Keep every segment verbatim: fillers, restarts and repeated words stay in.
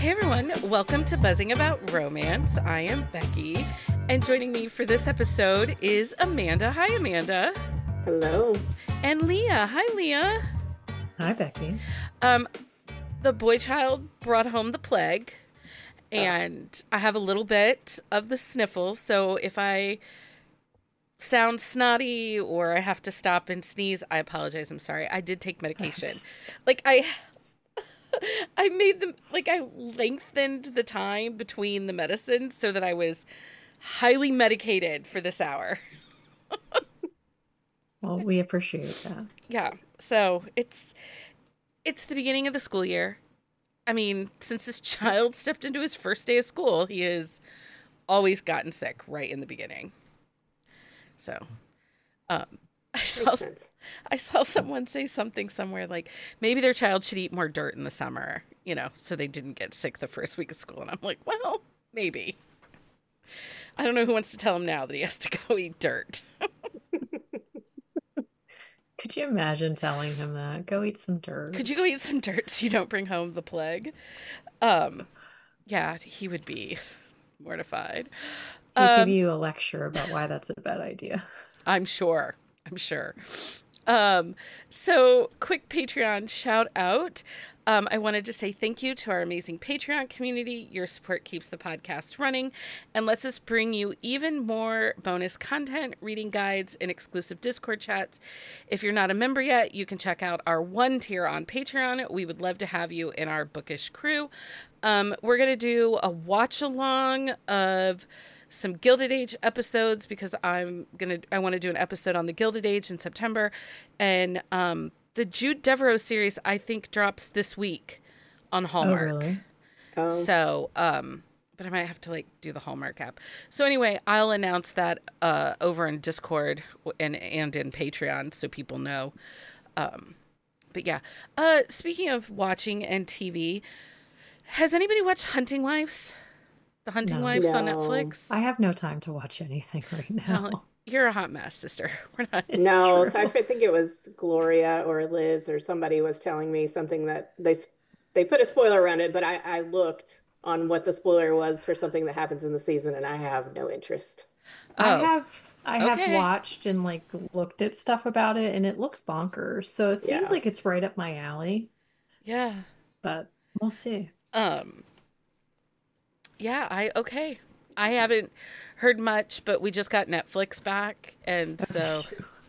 Hey everyone, welcome to Buzzing About Romance. I am Becky, and joining me for this episode is Amanda. Hi, Amanda. Hello. And Leah. Hi, Leah. Hi, Becky. Um, the boy child brought home the plague, and I have a little bit of the sniffle, so if I sound snotty or I have to stop and sneeze, I apologize. I'm sorry. I did take medication. Like, I... I made them, like, I lengthened the time between the medicines so that I was highly medicated for this hour. Well, we appreciate that. Yeah. So it's, it's the beginning of the school year. I mean, since this child stepped into his first day of school, he has always gotten sick right in the beginning. So, um, I saw, I saw someone say something somewhere like maybe their child should eat more dirt in the summer, you know, so they didn't get sick the first week of school. And I'm like, well, maybe. I don't know who wants to tell him now that he has to go eat dirt. Could you imagine telling him that? Go eat some dirt. Could you go eat some dirt so you don't bring home the plague? Um, yeah, he would be mortified. He'd um, give you a lecture about why that's a bad idea. I'm sure. I'm sure. Um, so quick Patreon shout out. Um, I wanted to say thank you to our amazing Patreon community. Your support keeps the podcast running and lets us bring you even more bonus content, reading guides, and exclusive Discord chats. If you're not a member yet, you can check out our one tier on Patreon. We would love to have you in our bookish crew. Um, we're going to do a watch along of some Gilded Age episodes because I'm gonna I want to do an episode on the Gilded Age in September, and um, the Jude Devereaux series I think drops this week on Hallmark. Oh, really? Oh. So, um, but I might have to like do the Hallmark app. So anyway, I'll announce that uh, over in Discord and and in Patreon so people know. Um, but yeah, uh, speaking of watching and T V, has anybody watched Hunting Wives? The Hunting No. Wives on No. Netflix? I have no time to watch anything right now. Well, you're a hot mess, sister. We're not. It's no, true. so I think it was Gloria or Liz or somebody was telling me something that they they put a spoiler around it, but I, I looked on what the spoiler was for something that happens in the season, and I have no interest. I Oh, have I have okay. watched and like looked at stuff about it, and it looks bonkers. So it seems Yeah. like it's right up my alley, Yeah. but we'll see. Um. Yeah. I okay. I haven't heard much, but we just got Netflix back, and so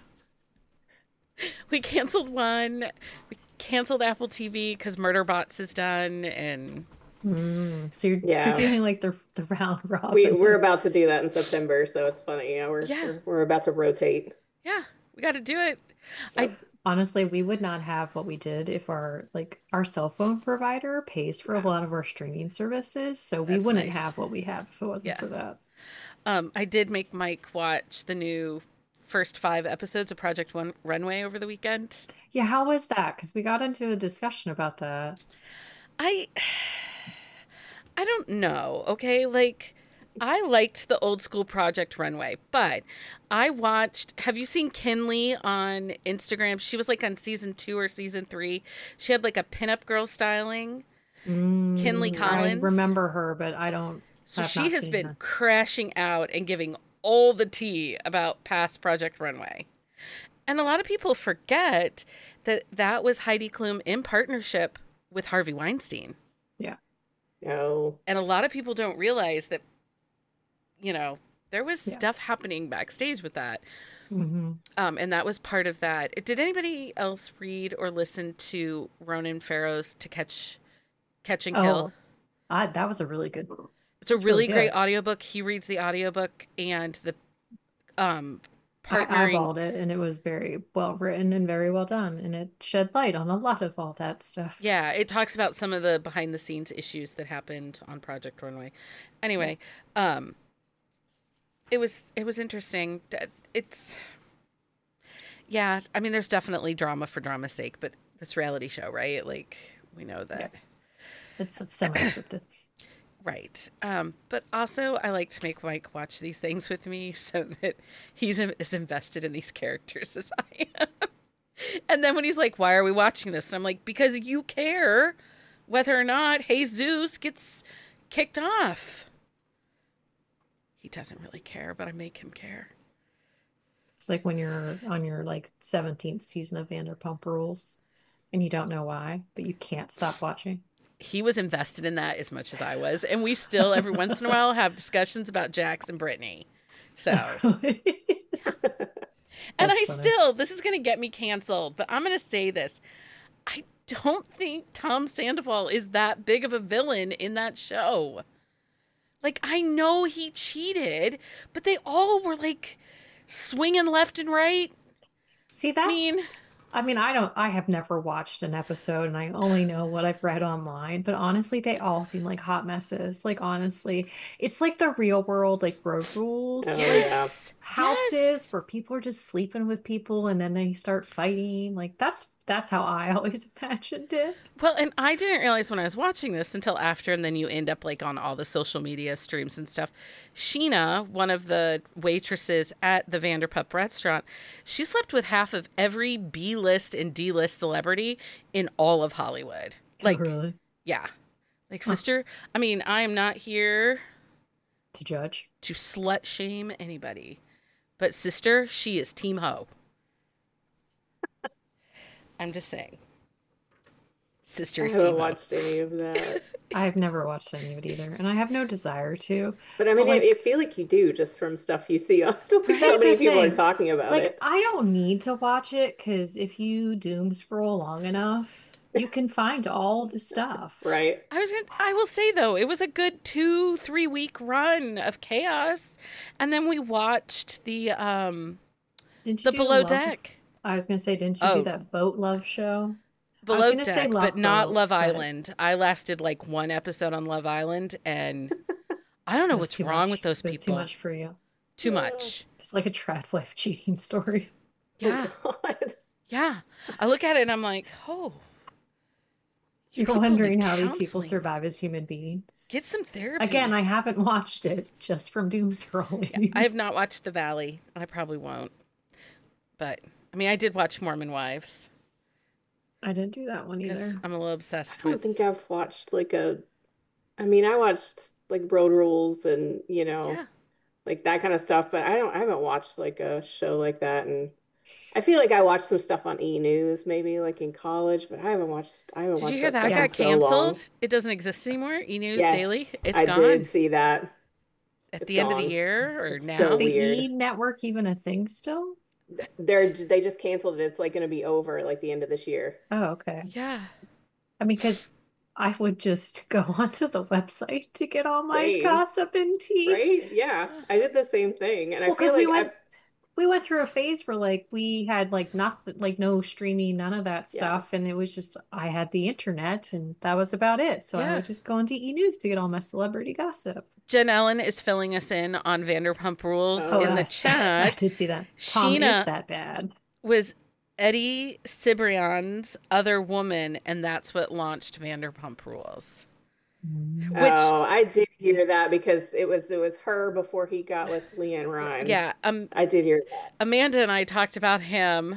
we canceled one. We canceled Apple T V because Murderbots is done, and Mm. So you're, Yeah. you're doing like the the round robin. We we're about to do that in September, so it's funny. Yeah, we're Yeah. we're, we're about to rotate. yeah, we got to do it. I Honestly, we would not have what we did if our like our cell phone provider pays for a lot of our streaming services. So we That's wouldn't nice. have what we have if it wasn't Yeah. for that. um I did make Mike watch the new first five episodes of Project One Runway over the weekend. Yeah, how was that? Because we got into a discussion about that. I I don't know, okay? Like, I liked the old school Project Runway, but I watched, have you seen Kinley on Instagram? She was like on season two or season three. She had like a pinup girl styling. Kinley Mm, Collins. I remember her, but I don't. So have she not has seen been her. crashing out and giving all the tea about past Project Runway. And a lot of people forget that that was Heidi Klum in partnership with Harvey Weinstein. Yeah. No. And a lot of people don't realize that, you know, there was Yeah. stuff happening backstage with that. hmm Um, and that was part of that. Did anybody else read or listen to Ronan Farrow's To Catch Catch and Kill? Oh, I, that was a really good. It's a it's really, really great good. audiobook. He reads the audiobook and the um I partnering. eyeballed it, and it was very well written and very well done, and it shed light on a lot of all that stuff. Yeah, it talks about some of the behind the scenes issues that happened on Project Runway. Anyway, um it was it was interesting. It's yeah, I mean there's definitely drama for drama's sake, but this reality show, right? Like we know that. Yeah. It's semi-scripted. Right. Um, but also, I like to make Mike watch these things with me so that he's as invested in these characters as I am. And then when he's like, why are we watching this? And I'm like, because you care whether or not Jesus gets kicked off. He doesn't really care, but I make him care. It's like when you're on your like seventeenth season of Vanderpump Rules and you don't know why, but you can't stop watching. He was invested in that as much as I was. And we still, every once in a while, have discussions about Jax and Brittany. So, and I funny. still, this is going to get me canceled, but I'm going to say this. I don't think Tom Sandoval is that big of a villain in that show. Like, I know he cheated, but they all were like swinging left and right. See, that's, I mean, I mean, I don't, I have never watched an episode and I only know what I've read online, but honestly, they all seem like hot messes. Like, honestly, it's like the real world, like road rules, Oh, like yes. houses Yes. where people are just sleeping with people and then they start fighting. Like, that's, that's how I always imagined it. Well, and I didn't realize when I was watching this until after, and then you end up like on all the social media streams and stuff. Sheena, one of the waitresses at the Vanderpump restaurant, she slept with half of every B-list and D-list celebrity in all of Hollywood. Like, Oh, really? yeah. Like, sister, I mean, I am not here To judge. to slut shame anybody. But sister, she is team ho. I'm just saying. I Sister's haven't team ho. watched any of that. I've never watched any of it either, and I have no desire to. But I mean, But, like- I, I feel like you do just from stuff you see on. Like, Right. so That's many the people are thing. talking about Like, it. I don't need to watch it because if you doom scroll long enough, you can find all the stuff. Right. I was gonna, I will say though, it was a good two, three week run of chaos. And then we watched the um Didn't you the do Below Love- Deck. I was gonna say, didn't you Oh. do that boat love show? Below gonna say Deck, Love but not Boat, Love but- Island. I lasted like one episode on Love Island and I don't know It was what's too wrong much. with those It was people. too much for you. Too much. It's like a trad wife cheating story. Yeah. Oh, God. Yeah. I look at it and I'm like, oh. you You're people need wondering how these people counseling. survive as human beings. Get some therapy. Again, I haven't watched it just from doom scrolling. I have not watched The Valley. I probably won't. But I mean, I did watch Mormon Wives I didn't do that one because either. I'm a little obsessed I don't with. think I've watched like a. I mean, I watched like Road Rules and you know, Yeah. like that kind of stuff, but I don't. I haven't watched like a show like that, and I feel like I watched some stuff on E! News maybe like in college, but I haven't watched. I haven't Did watched you hear that that stuff got in so long. canceled? It doesn't exist anymore. E News Yes, Daily. It's I gone did see that. at It's the end of the gone. year or It's now. Is so the weird. E network even a thing still? They're they just canceled it. It's like going to be over like the end of this year. Oh, okay. Yeah. I mean, because I would just go onto the website to get all my Same. gossip and tea. Right? Yeah, I did the same thing, and I Well, feel because we like went I've, we went through a phase where like we had like nothing, like no streaming, none of that Yeah. stuff, and it was just I had the internet, and that was about it. So I Yeah. would just go into E! News to get all my celebrity gossip. Jen Ellen is filling us in on Vanderpump Rules Oh, in the yes. I chat. did see that. Tom, Sheena- is that bad? Was Eddie Cibrian's other woman, and that's what launched Vanderpump Rules. Which, oh, I did hear that because it was it was her before he got with Leanne Rhymes. yeah, um, I did hear that. Amanda and I talked about him.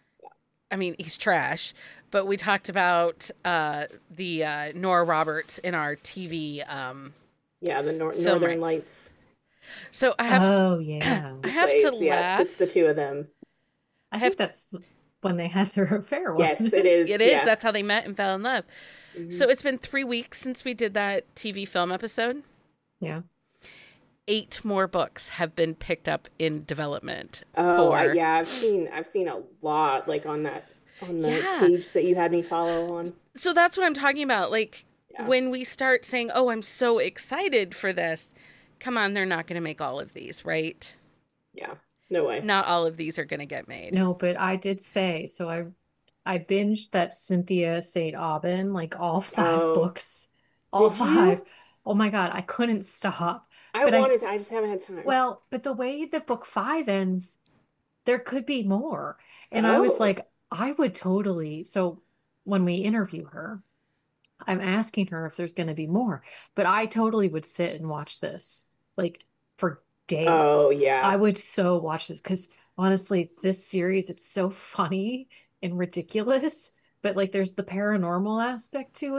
I mean, he's trash, but we talked about uh, the uh, Nora Roberts in our T V. Um, Yeah, the nor Film Northern rights. Lights so I have Oh yeah. I have plays. to Yeah, laugh. it's, it's the two of them. I have- think that's when they had their affair, Yes, wasn't it is. It is. Yeah. That's how they met and fell in love. Mhm. So it's been three weeks since we did that T V film episode. Yeah. Eight more books have been picked up in development. Oh, I, for- yeah, I've seen I've seen a lot like on that on the Yeah. page that you had me follow on. So that's what I'm talking about. Like Yeah. when we start saying, "Oh, I'm so excited for this," come on, they're not going to make all of these, right? Yeah, no way. Not all of these are going to get made. No, but I did say so. I I binged that Cynthia Saint Aubin, like all five Oh. books, all Did you? five. Oh my God, I couldn't stop. I but I- wanted to, I just haven't had time. Well, but the way that book five ends, there could be more. And I was Oh. like, I would totally. So when we interview her, I'm asking her if there's going to be more, but I totally would sit and watch this like for days. Oh yeah. I would so watch this because honestly, this series, it's so funny and ridiculous, but like there's the paranormal aspect to it.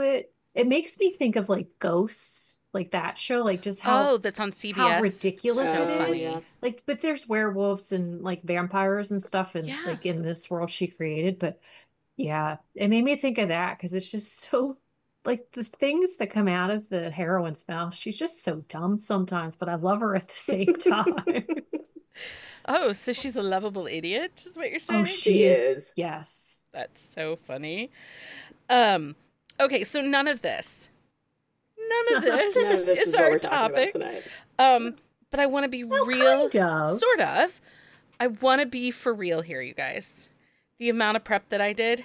It makes me think of like Ghosts, like that show, like just how Oh, that's on how C B S. ridiculous So it Oh, is. yeah. funny. Like, but there's werewolves and like vampires and stuff, and Yeah. like in this world she created. But yeah, it made me think of that because it's just so like the things that come out of the heroine's mouth. She's just so dumb sometimes, but I love her at the same time. Oh, so she's a lovable idiot, is what you're Oh, saying? she She is. is. Yes. That's so funny. Um, okay, so none of this, none of None of this None of this. this is is what our we're talking about topic. tonight. Um, but I want to be Well, real, kind of. sort of. I want to be for real here, you guys. The amount of prep that I did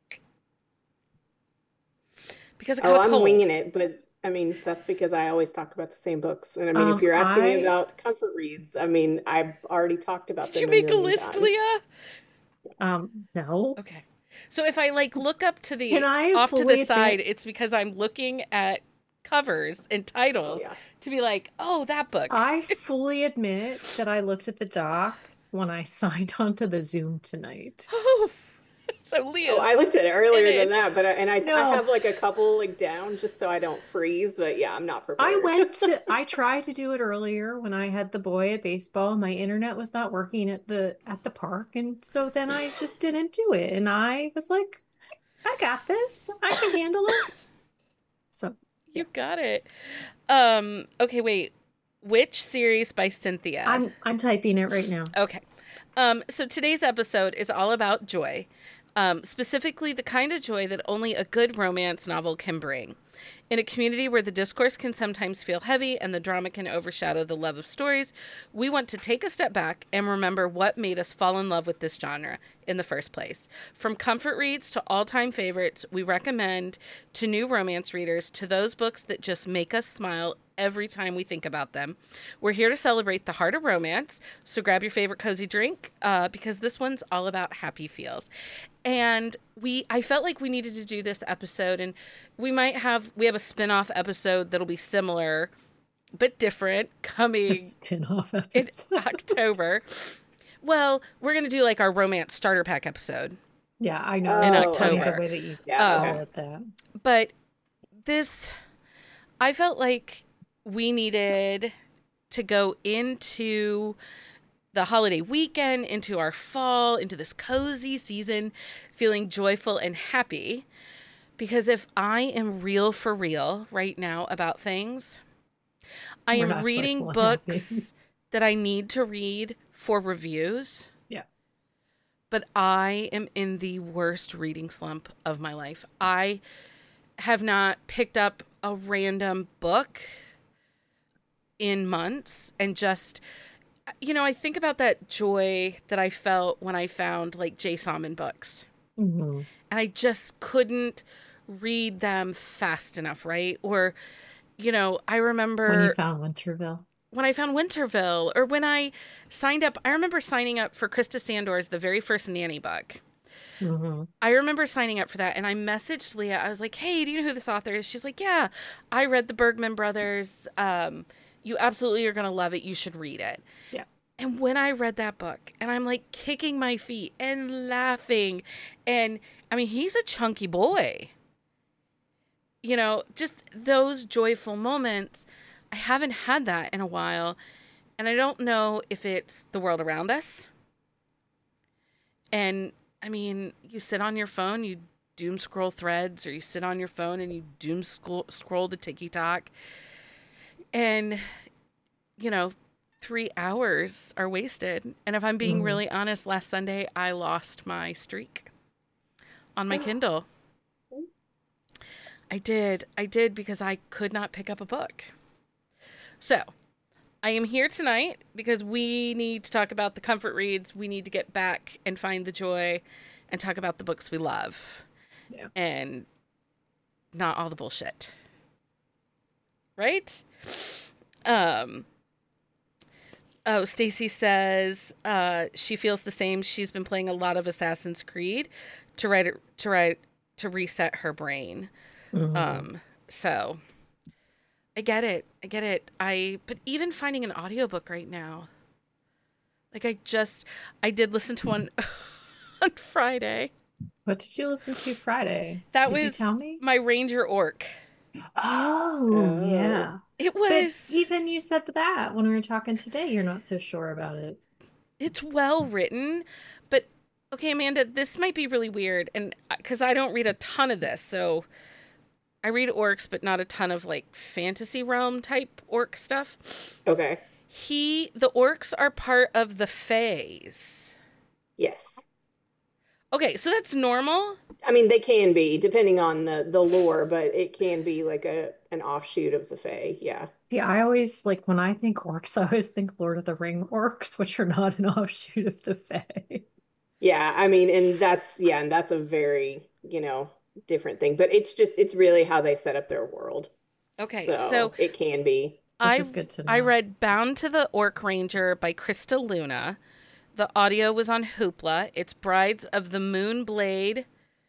because it Oh, got I'm cold. winging it, but I mean, that's because I always talk about the same books. And I mean, if Um, you're asking me I about comfort reads, I mean, I've already talked about Did you them a make a million list, times. Leah? um no. Okay. So if I like look up to Can the I off to the fully side, admit it's because I'm looking at covers and Oh, titles yeah. to be like, oh, that book. I fully admit that I looked at the doc when I signed on to the Zoom tonight. Oh, so Oh, Leah's I looked at it in earlier than it. that, but I, and I I No, have like a couple like down just so I don't freeze. But yeah, I'm not I prepared. went to I tried to do it earlier when I had the boy at baseball. My internet was not working at the at the park, and so then I just didn't do it. And I was like, I got this. I can handle it. So, yeah. You got it. Um, okay, wait. Which series by Cynthia? I'm I'm typing it right now. Okay. Um, so today's episode is all about joy, um, specifically the kind of joy that only a good romance novel can bring. In a community where the discourse can sometimes feel heavy and the drama can overshadow the love of stories, we want to take a step back and remember what made us fall in love with this genre in the first place. From comfort reads to all-time favorites, we recommend to new romance readers to those books that just make us smile every time we think about them. We're here to celebrate the heart of romance, so grab your favorite cozy drink uh, because this one's all about happy feels. And we, I felt like we needed to do this episode, and we might have, we have a spin-off episode that'll be similar but different A coming spin-off in episode. October. Well, we're going to do like our romance starter pack episode. Yeah, I know. In It's just funny the October. way that you Yeah, Um, call okay. it that. But this, I felt like we needed to go into the holiday weekend, into our fall, into this cozy season, feeling joyful and happy. Because if I am real for real right now about things, I We're am not reading joyful and happy. books that I need to read for reviews, Yeah. but I am in the worst reading slump of my life. I have not picked up a random book in months, and just, you know, I think about that joy that I felt when I found like Jay Salmon books, hmm and I just couldn't read them fast enough, right? Or, you know, I remember When you found Winterville. when I found Winterville, or when I signed up. I remember signing up for Krista Sandor's The Very First Nanny book. hmm I remember signing up for that, and I messaged Leah. I was like, hey, do you know who this author is? She's like, yeah, I read the Bergman Brothers. Um, you absolutely are going to love it. You should read it. Yeah. And when I read that book, and I'm like kicking my feet and laughing, and I mean, he's a chunky boy. You know, just those joyful moments. I haven't had that in a while. And I don't know if it's the world around us. And I mean, you sit on your phone, you doom scroll threads, or you sit on your phone and you doom scroll, scroll the TikTok. And, you know, three hours are wasted. And if I'm being Mhm. really honest, last Sunday, I lost my streak on my Kindle. I did. I did because I could not pick up a book. So, I am here tonight because we need to talk about the comfort reads. We need to get back and find the joy and talk about the books we love. Yeah. And not all the bullshit. Right? Um Oh, Stacy says uh, she feels the same. She's been playing a lot of Assassin's Creed to write it, to write to reset her brain. Mhm. Um, so I get it. I get it. I but even finding an audiobook right now. Like I just I did listen to one on Friday. What did you listen to Friday? That Did you was tell me? my Ranger Orc. Oh, Oh. yeah. It But was, even you said that when we were talking today, you're not so sure about it. it's well written, but okay, Amanda, this might be really weird. And because I don't read a ton of this, so I read orcs, but not a ton of like fantasy realm type orc stuff. Okay. He, the orcs are part of the Fays. Yes. Okay, so that's normal. I mean, they can be depending on the the lore, but it can be like a an offshoot of the Fae. Yeah. See, I always like when I think orcs, I always think Lord of the Ring orcs, which are not an offshoot of the Fae. Yeah, I mean, and that's yeah, and that's a very, you know, different thing, but it's just it's really how they set up their world. Okay, so So, it can be. This I is good to I know. read Bound to the Orc Ranger by Krista Luna. The audio was on Hoopla. It's Brides of the Moonblade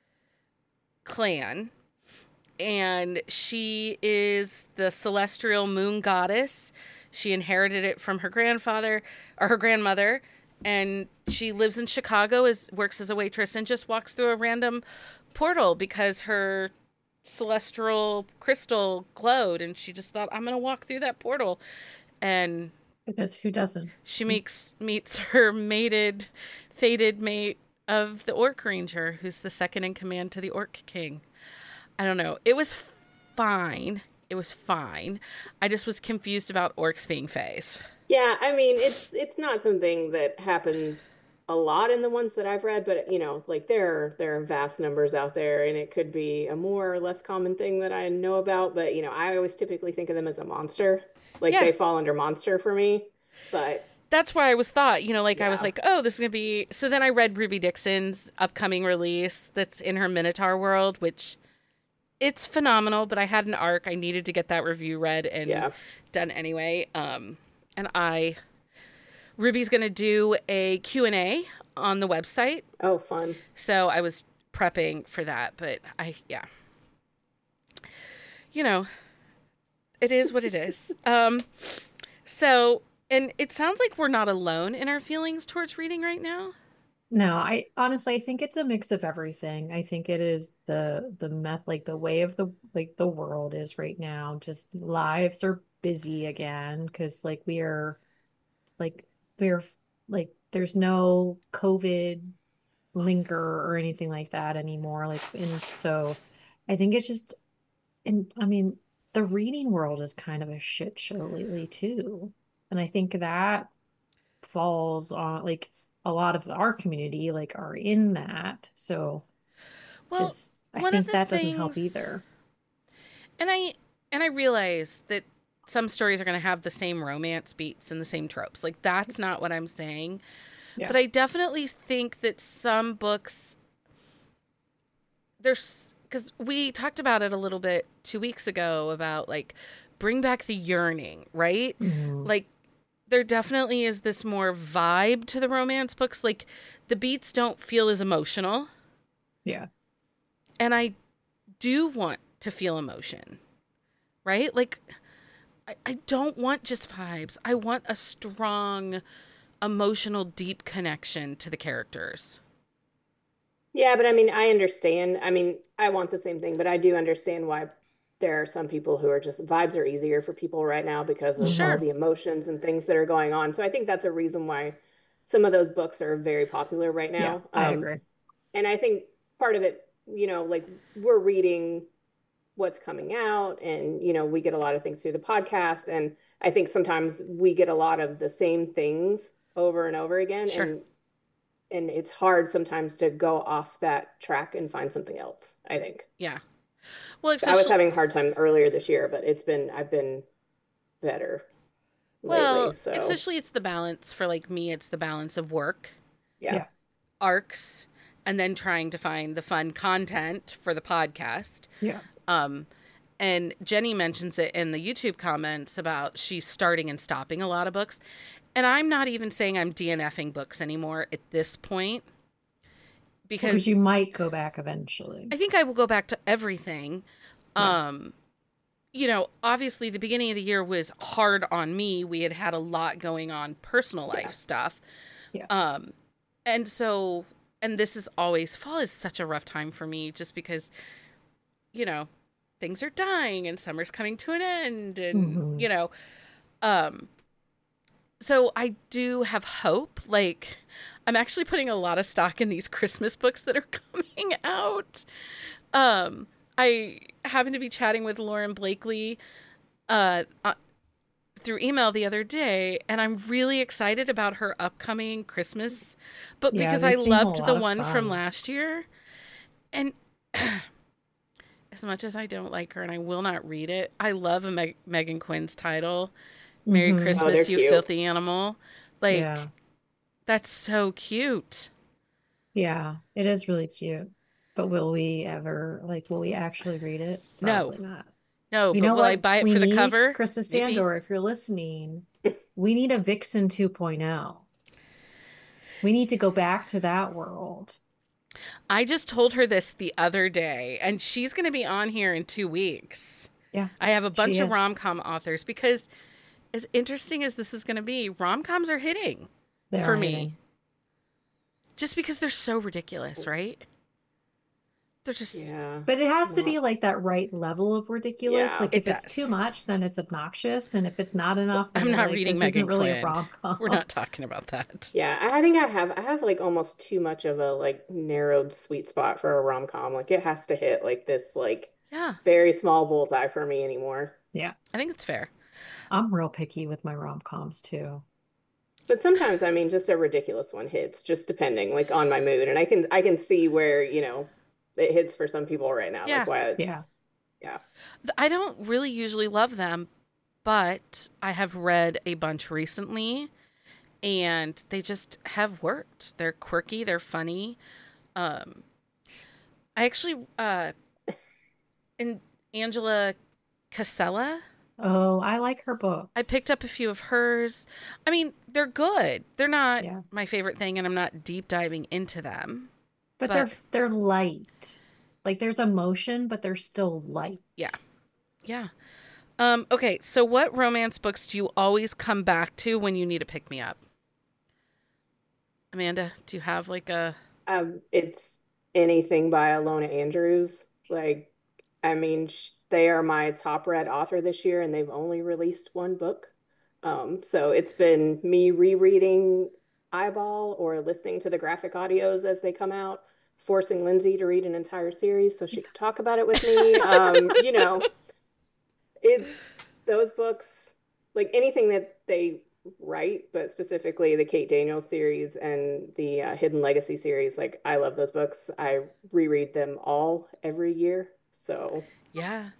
clan, and she is the celestial moon goddess. She inherited it from her grandfather or her grandmother, and she lives in Chicago, as works as a waitress, and just walks through a random portal because her celestial crystal glowed, and she just thought, I'm gonna walk through that portal, and Because who doesn't? she makes meets her mated, fated mate of the Orc Ranger, who's the second in command to the Orc King. I don't know. It was fine. It was fine. I just was confused about orcs being fays. Yeah, I mean, it's it's not something that happens a lot in the ones that I've read, but you know, like there are there are vast numbers out there, and it could be a more or less common thing that I know about, but you know, I always typically think of them as a monster. Like Yeah, they fall under monster for me. But that's why I was thought, you know, like I was yeah. like, oh, this is going to be. So then I read Ruby Dixon's upcoming release that's in her Minotaur world, which it's phenomenal, but I had an arc. I needed to get that review read and Yeah. done anyway. Um, and I, Ruby's going to do a Q and A on the website. Oh, fun. So I was prepping for that, but I, yeah, you know, it is what it is. Um, so, and it sounds like we're not alone in our feelings towards reading right now. No, I honestly I think it's a mix of everything. I think it is the the meth like the way of the like the world is right now. Just lives are busy again because like we are like we're like there's no COVID linger or anything like that anymore. Like and so I think it's just and I mean the reading world is kind of a shit show lately too. And I think that falls on like a lot of our community like are in that. So Well, just I one of think the that doesn't help things, either. and I and I realize that some stories are going to have the same romance beats and the same tropes. Like that's not what I'm saying. Yeah. But I definitely think that some books there's because we talked about it a little bit two weeks ago about like bring back the yearning, right? Mhm. Like there definitely is this more vibe to the romance books. Like the beats don't feel as emotional, Yeah. and I do want to feel emotion, right? Like I, I don't want just vibes. I want a strong emotional deep connection to the characters. Yeah, but I mean, I understand. I mean, I want the same thing, but I do understand why there are some people who are just vibes are easier for people right now because of all Sure. the emotions and things that are going on. So I think that's a reason why some of those books are very popular right Yeah, now. I Um, agree. and I think part of it, you know, like we're reading what's coming out and, you know, we get a lot of things through the podcast. And I think sometimes we get a lot of the same things over and over again. Sure. And and it's hard sometimes to go off that track and find something else, I think. Yeah. Well, I was especially having a hard time earlier this year, but it's been I've been better lately. well, So especially it's the balance for like me. It's the balance of work, yeah. Yeah. arcs, and then trying to find the fun content for the podcast. Yeah. Um, and Jenny mentions it in the YouTube comments about she's starting and stopping a lot of books. And I'm not even saying I'm DNFing books anymore at this point Because because you might go back eventually. I think I will go back to everything. Yeah. Um, you know, obviously the beginning of the year was hard on me. We had had a lot going on, personal life Yeah. stuff. Yeah. Um, and so, and this is always, fall is such a rough time for me just because, you know, things are dying and summer's coming to an end, and Mhm. you know, um, so I do have hope. Like, I'm actually putting a lot of stock in these Christmas books that are coming out. Um, I happened to be chatting with Lauren Blakely uh, uh, through email the other day, and I'm really excited about her upcoming Christmas book Yeah, because they I seem a loved lot the of one from fun. last year. And as much as I don't like her and I will not read it, I love a Meg- Megan Quinn's title, Merry Mhm. Oh, they're Christmas, you cute. filthy animal. Like, Yeah. that's so cute. Yeah, it is really cute. But will we ever, like, will we actually read it? No, Probably not. no, You but know will I what buy it we for the need, cover? Krista Maybe. Sandor, if you're listening, we need a Vixen 2.0. We need to go back to that world. I just told her this the other day, and she's going to be on here in two weeks. Yeah, I have a bunch she of is. rom-com authors because, as interesting as this is going to be, rom-coms are hitting They for are me. hitting. Just because they're so ridiculous, right? They're just, Yeah. But it has to No. be like that right level of ridiculous. Yeah. Like It if it's does. too much, then it's obnoxious. And if it's not enough, then I'm you're not like, reading this Megan isn't really a Quinn. rom-com. We're not talking about that. Yeah, I I think I have I have like almost too much of a like narrowed sweet spot for a rom-com. Like it has to hit like this like Yeah, very small bullseye for me anymore. Yeah, I think it's fair. I'm real picky with my rom-coms too. But sometimes I mean just a ridiculous one hits, just depending like on my mood. And I can I can see where, you know, it hits for some people right now. Yeah. Like why it's Yeah. yeah. Th- I don't really usually love them, but I have read a bunch recently, and they just have worked. They're quirky, they're funny. Um, I actually, uh, in Angela Casella, Oh, I like her books. I picked up a few of hers. I mean, they're good. They're not Yeah. my favorite thing, and I'm not deep diving into them. But But- they're they're light. Like there's emotion, but they're still light. Yeah. Yeah. Um, okay, so what romance books do you always come back to when you need a pick me up? Amanda, do you have like a Um it's anything by Alona Andrews. Like I mean sh they are my top read author this year and they've only released one book. Um so it's been me rereading Eyeball or listening to the graphic audios as they come out, forcing Lindsay to read an entire series so she could talk about it with me. Um, you know, it's those books, like anything that they write, but specifically the Kate Daniels series and the uh, Hidden Legacy series. Like, I love those books. I reread them all every year. So, Yeah.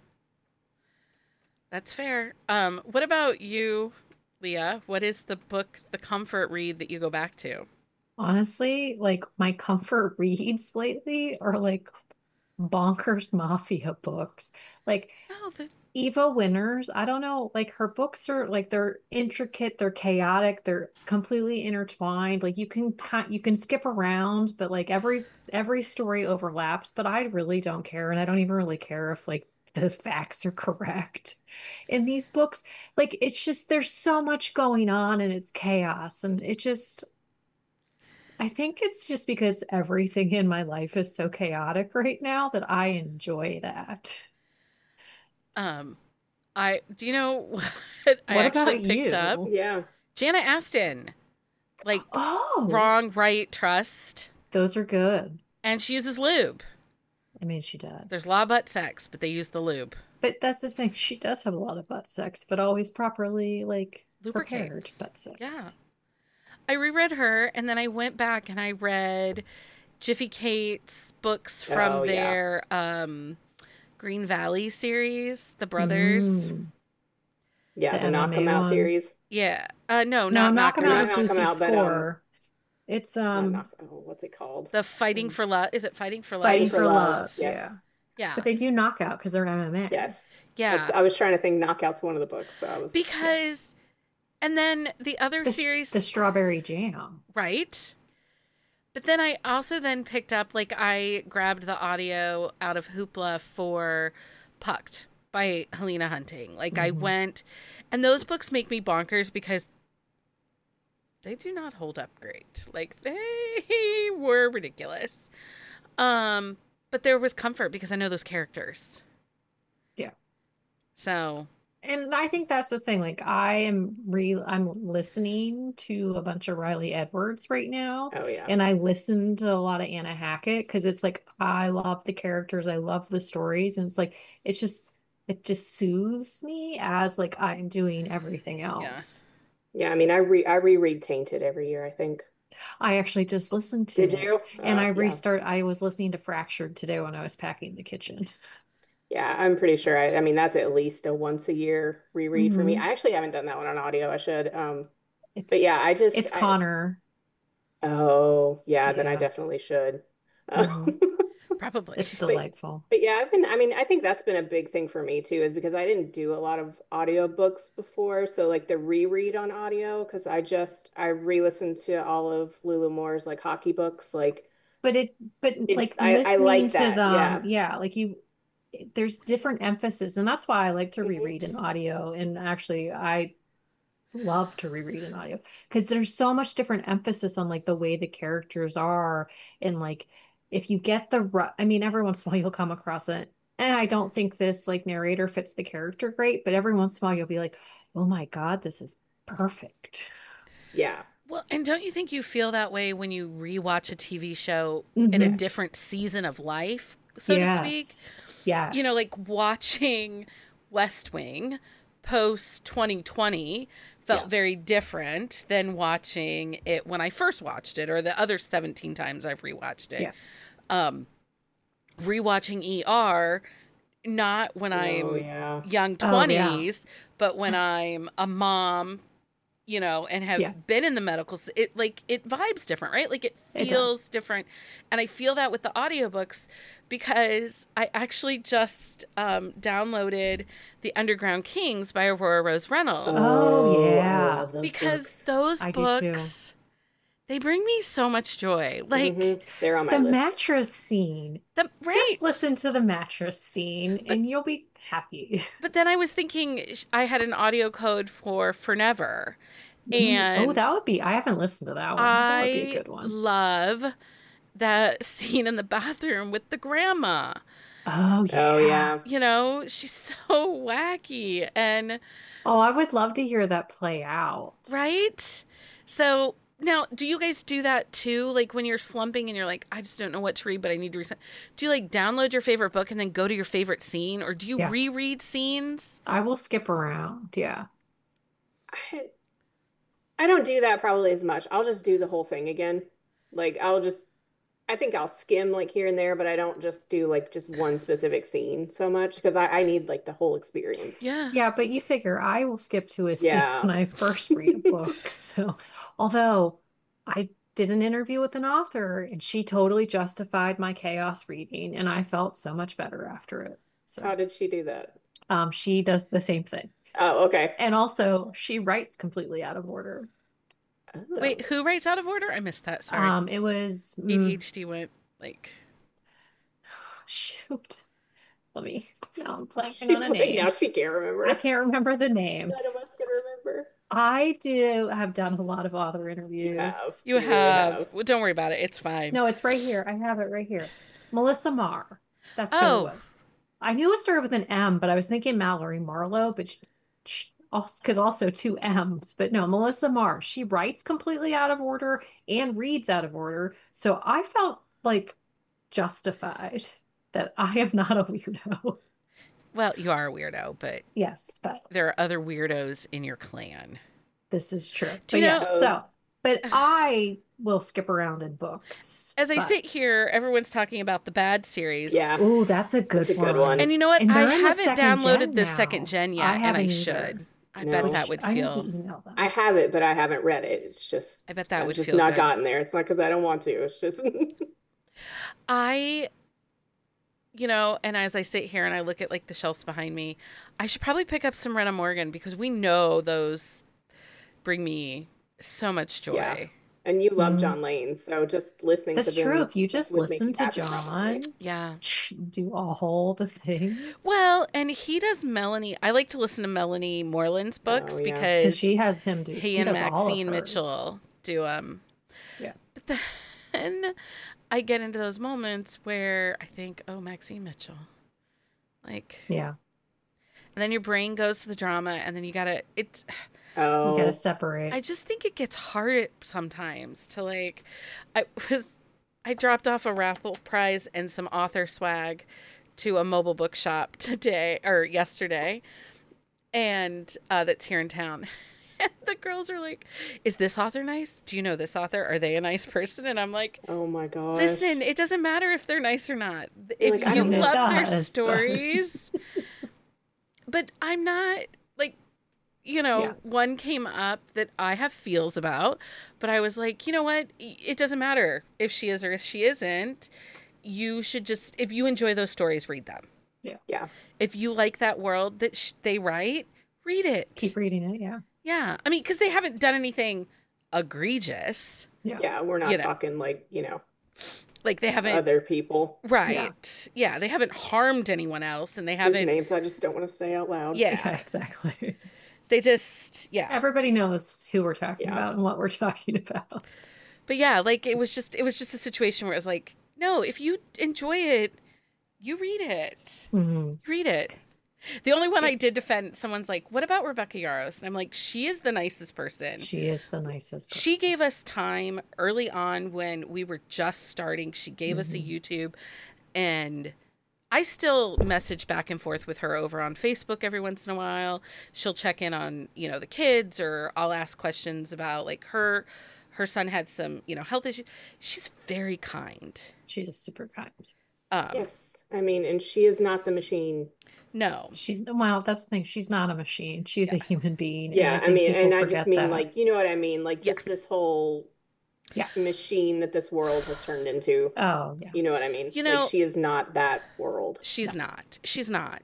That's fair. Um, what about you, Leah? What is the book, the comfort read that you go back to? Honestly, like my comfort reads lately are like bonkers mafia books. Like Oh, the Eva Winters, I don't know, like her books are like they're intricate, they're chaotic, they're completely intertwined. Like you can ki- you can skip around, but like every every story overlaps, but I really don't care and I don't even really care if like the facts are correct in these books. Like it's just there's so much going on and it's chaos and it just I think it's just because everything in my life is so chaotic right now that I enjoy that. um, I do you know what I What actually about picked up? you? yeah. Jana Aston, like Oh, Wrong, Right, Trust, those are good. and she uses lube. I mean, she does. There's a lot of butt sex, but they use the lube. But that's the thing. She does have a lot of butt sex, but always properly like prepared Lubricates. butt sex. Yeah. I reread her, and then I went back and I read Jiffy Kate's books from Oh, yeah. their um, Green Valley series, the brothers. Mm. Yeah, The the Knock 'em M M A Out ones. series. Yeah. Uh, no, No, not Knock 'em Knock 'em Out Out. is Not Knock 'em Lucy's Out, but, um, score. It's Not um knock, oh, what's it called? The Fighting Um, for Love. Is it Fighting for Love? Fighting for for Love, Love. yes. Yeah. Yeah. But they do knockout because they're M M A. Yes. Yeah. That's, I was trying to think Knockout's one of the books. So I was Because, and then the other The, series, the strawberry jam. right? But then I also then picked up, like, I grabbed the audio out of Hoopla for Pucked by Helena Hunting. Like, I Mhm. went, and those books make me bonkers because they do not hold up great. Like, they were ridiculous. Um, but there was comfort because I know those characters. So, And I think that's the thing. Like I am re I'm listening to a bunch of Riley Edwards right now. Oh yeah. And I listen to a lot of Anna Hackett because it's like I love the characters, I love the stories, and it's like it's just it just soothes me as like I'm doing everything yeah. else. Yeah, I mean, I re I reread Tainted every year, I think. I actually just listened to Did it you? and Oh, I yeah. restart I was listening to Fractured today when I was packing the kitchen. Yeah, I'm pretty sure. I, I mean, that's at least a once a year reread for me. Hmm. I actually haven't done that one on audio. I should. Um, but yeah, It's I just it's I Connor. oh yeah, then I Yeah. definitely should. Uh, Hmm. Probably. It's but delightful. but yeah, I've been. I mean, I think that's been a big thing for me too, is because I didn't do a lot of audiobooks before. So like the reread on audio, because I just I re-listened to all of Lulu Moore's like hockey books. Like But it, but it's like I I listening like to that. them, Yeah. yeah, like you, there's different emphasis, and that's why I like to Mhm. reread in audio. And actually, I love to reread in audio because there's so much different emphasis on like the way the characters are, and like if you get the right, I mean, every once in a while you'll come across it, and I don't think this like narrator fits the character great, but every once in a while you'll be like, oh my God, this is perfect. Yeah. Well, and don't you think you feel that way when you rewatch a T V show in a Hmm. Yes. different season of life, so to speak? Yes. You know, like Yes. watching West Wing post twenty twenty felt Yeah. very different than watching it when I first watched it or the other seventeen times I've rewatched it. Yeah. Um, rewatching E R, not when Oh I'm yeah. young Oh yeah. twenties, but when I'm a mom, you know, and Yeah. have been in the medical, s- it like it vibes different, right? Like it It does. feels different. And I feel that with the audiobooks because I actually just um, downloaded The Underground Kings by Aurora Rose Reynolds Oh Oh, I yeah. love those because books. those I do too. books, they bring me so much joy. Like Hmm. They're on my The list. mattress scene. the Just right. listen to the mattress scene But and you'll be happy. but then I was thinking sh- I had an audio code for Forever. Mm. Oh, And that would be, I haven't listened to that one, but that would be a I good one. love that scene in the bathroom with the grandma. Oh Oh yeah. yeah. You know, she's so wacky and Oh, I would love to hear that play out. right. So now, do you guys do that too? Like when you're slumping and you're like, I just don't know what to read, but I need to read. Do you like download your favorite book and then go to your favorite scene, or do you Yeah. reread scenes? I will skip around. Yeah. I, I don't do that probably as much. I'll just do the whole thing again. Like I'll just I think I'll skim like here and there, but I don't just do like just one specific scene so much because I, I need like the whole experience. Yeah. Yeah, but you figure I will skip to a scene Yeah. when I first read a book. So, although I did an interview with an author and she totally justified my chaos reading, and I felt so much better after it. How So, did she do that? um, she does the same thing. Oh, okay. And also, she writes completely out of order. So, Oh. Wait, who writes out of order? I missed that. Sorry. um, it was mm, A D H D went like. shoot. Let me. Now I'm blanking She's on a like, name. now she can't remember. I can't remember the name. None of us can remember. I do have done a lot of author You have. interviews. You You really have. have. Well, don't worry about it. It's fine. No, it's right here. I have it right here. Melissa Marr. That's who it Oh, was. I knew it started with an M, but I was thinking Mallory Marlowe, but she, she, also because also two M's. But no, Melissa Marr. She writes completely out of order and reads out of order. So I felt like justified that I am not a weirdo. well, you are a weirdo, but Yes, but there are other weirdos in your clan. this is true. Do But you yeah, know- so but I will skip around in books. As I but- sit here, everyone's talking about the Bad series. Yeah. Ooh, that's a good That's a good one. one. And you know what? And I they're in the haven't second downloaded gen the now. second gen yet, I and I haven't should. either. I No. bet Which that would I need to feel. email them. I have it, but I haven't read it. It's just I bet that I've would just feel not good. gotten there. It's not because I don't want to. It's just I, you know, and as I sit here and I look at like the shelves behind me, I should probably pick up some Rena Morgan because we know those bring me so much joy. Yeah. And you love Mhm. John Lane, so just listening That's to true. them If you just would make listen you to happy, probably. John, Yeah. do all the things. Well, and he does Melanie. I like to listen to Melanie Moreland's books Oh, yeah. Because because she has him do. he He and does all of Maxine hers. Mitchell do um. Yeah. But then I get into those moments where I think, oh, Maxine Mitchell, like, Yeah. and then your brain goes to the drama, and then you gotta, it's, Oh, You gotta separate. I just think it gets hard sometimes to like, I was, I dropped off a raffle prize and some author swag to a mobile bookshop today or yesterday, and uh, that's here in town. And the girls are like, is this author nice? Do you know this author? Are they a nice person? And I'm like, oh my gosh. listen, it doesn't matter if they're nice or not. If Like, I you don't know. love It their does, but- stories. But I'm not, like, you know, Yeah. one came up that I have feels about, but I was like, you know what? It doesn't matter if she is or if she isn't. You should just, if you enjoy those stories, read them. Yeah. If you like that world that sh- they write, read it. Keep reading it, yeah. Yeah. I mean, because they haven't done anything egregious. Yeah. We're not You know. talking like, you know, Like they haven't, other people right. Yeah. They haven't harmed anyone else, and they whose haven't, names I just don't want to say out loud. yeah. Yeah, exactly. They just, yeah. Everybody knows who we're talking Yeah. about and what we're talking about. But yeah, like it was just, it was just a situation where it was like, no, if you enjoy it, you read it. Mhm. Read it. The only one I did defend, someone's like, what about Rebecca Yarros? And I'm like, she is the nicest person. She is the nicest person. She gave us time early on when we were just starting. She gave us a YouTube, and I still message back and forth with her over on Facebook every once in a while. She'll check in on, you know, the kids, or I'll ask questions about like her, her son had some, you know, health issues. She's very kind. She is super kind. Um, Yes. I mean, and she is not the machine. no, She's, well, that's the thing. She's not a machine. She's a human being. and Yeah. I think mean, people and I forget just mean that. like, you know what I mean? Like Yeah. just this whole Yeah. machine that this world has turned into. Oh, yeah. You know what I mean? You know- like she is not that world. she's not. She's not.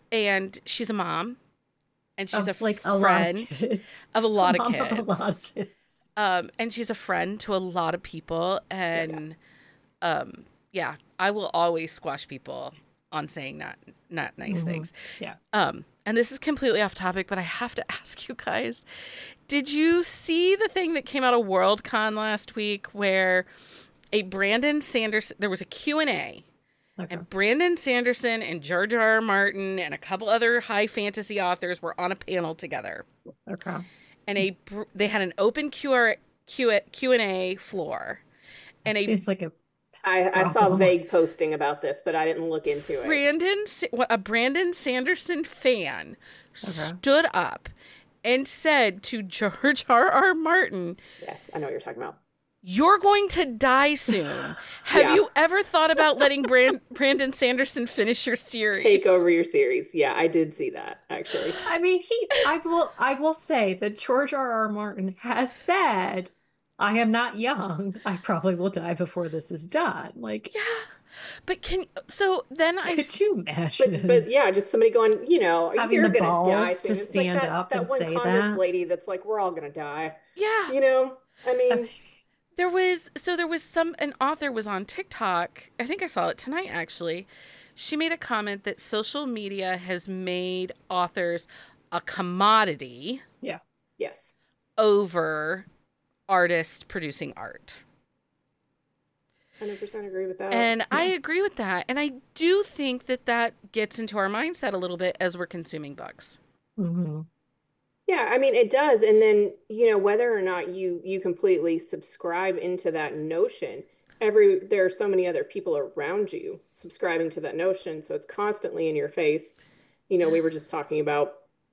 And she's a mom, and she's Of, a like a friend lot of kids. of a lot of Mom kids. A lot of kids. Um, and she's a friend to a lot of people, and um, yeah, I will always squash people on saying not not nice Mhm. things. Yeah. Um, and this is completely off topic, but I have to ask you guys: did you see the thing that came out of WorldCon last week, where a Brandon Sanderson? There was a Q and A. Okay. And Brandon Sanderson and George R. R. Martin and a couple other high fantasy authors were on a panel together. Okay. And a br- they had an open Q R Q Q and A floor. And a Seems like a I, I saw Problem. vague posting about this, but I didn't look into it. Brandon Sa- a Brandon Sanderson fan stood up and said to George R. R. Martin, Yes, I know what you're talking about. "You're going to die soon. Have Yeah. you ever thought about letting Brand- Brandon Sanderson finish your series?" Take over your series. Yeah, I did see that actually. I mean, he. I will. I will say that George R. R. Martin has said, "I am not young. I probably will die before this is done." Like, Yeah. But can so then I could you imagine? But but yeah, just somebody going, you know, Having you're the gonna die balls soon. to It's like stand that, up that and one say Congress that. lady that's like, we're all gonna die. yeah. You know? I mean, There was so there was some an author was on TikTok. I think I saw it tonight actually. She made a comment that social media has made authors a commodity yeah. yes. over artists producing art. one hundred percent agree with that. And I agree with that. And I do think that that gets into our mindset a little bit as we're consuming books. hmm Yeah, I mean it does. And then, you know, whether or not you you completely subscribe into that notion, every there are so many other people around you subscribing to that notion, so it's constantly in your face. You know, we were just talking about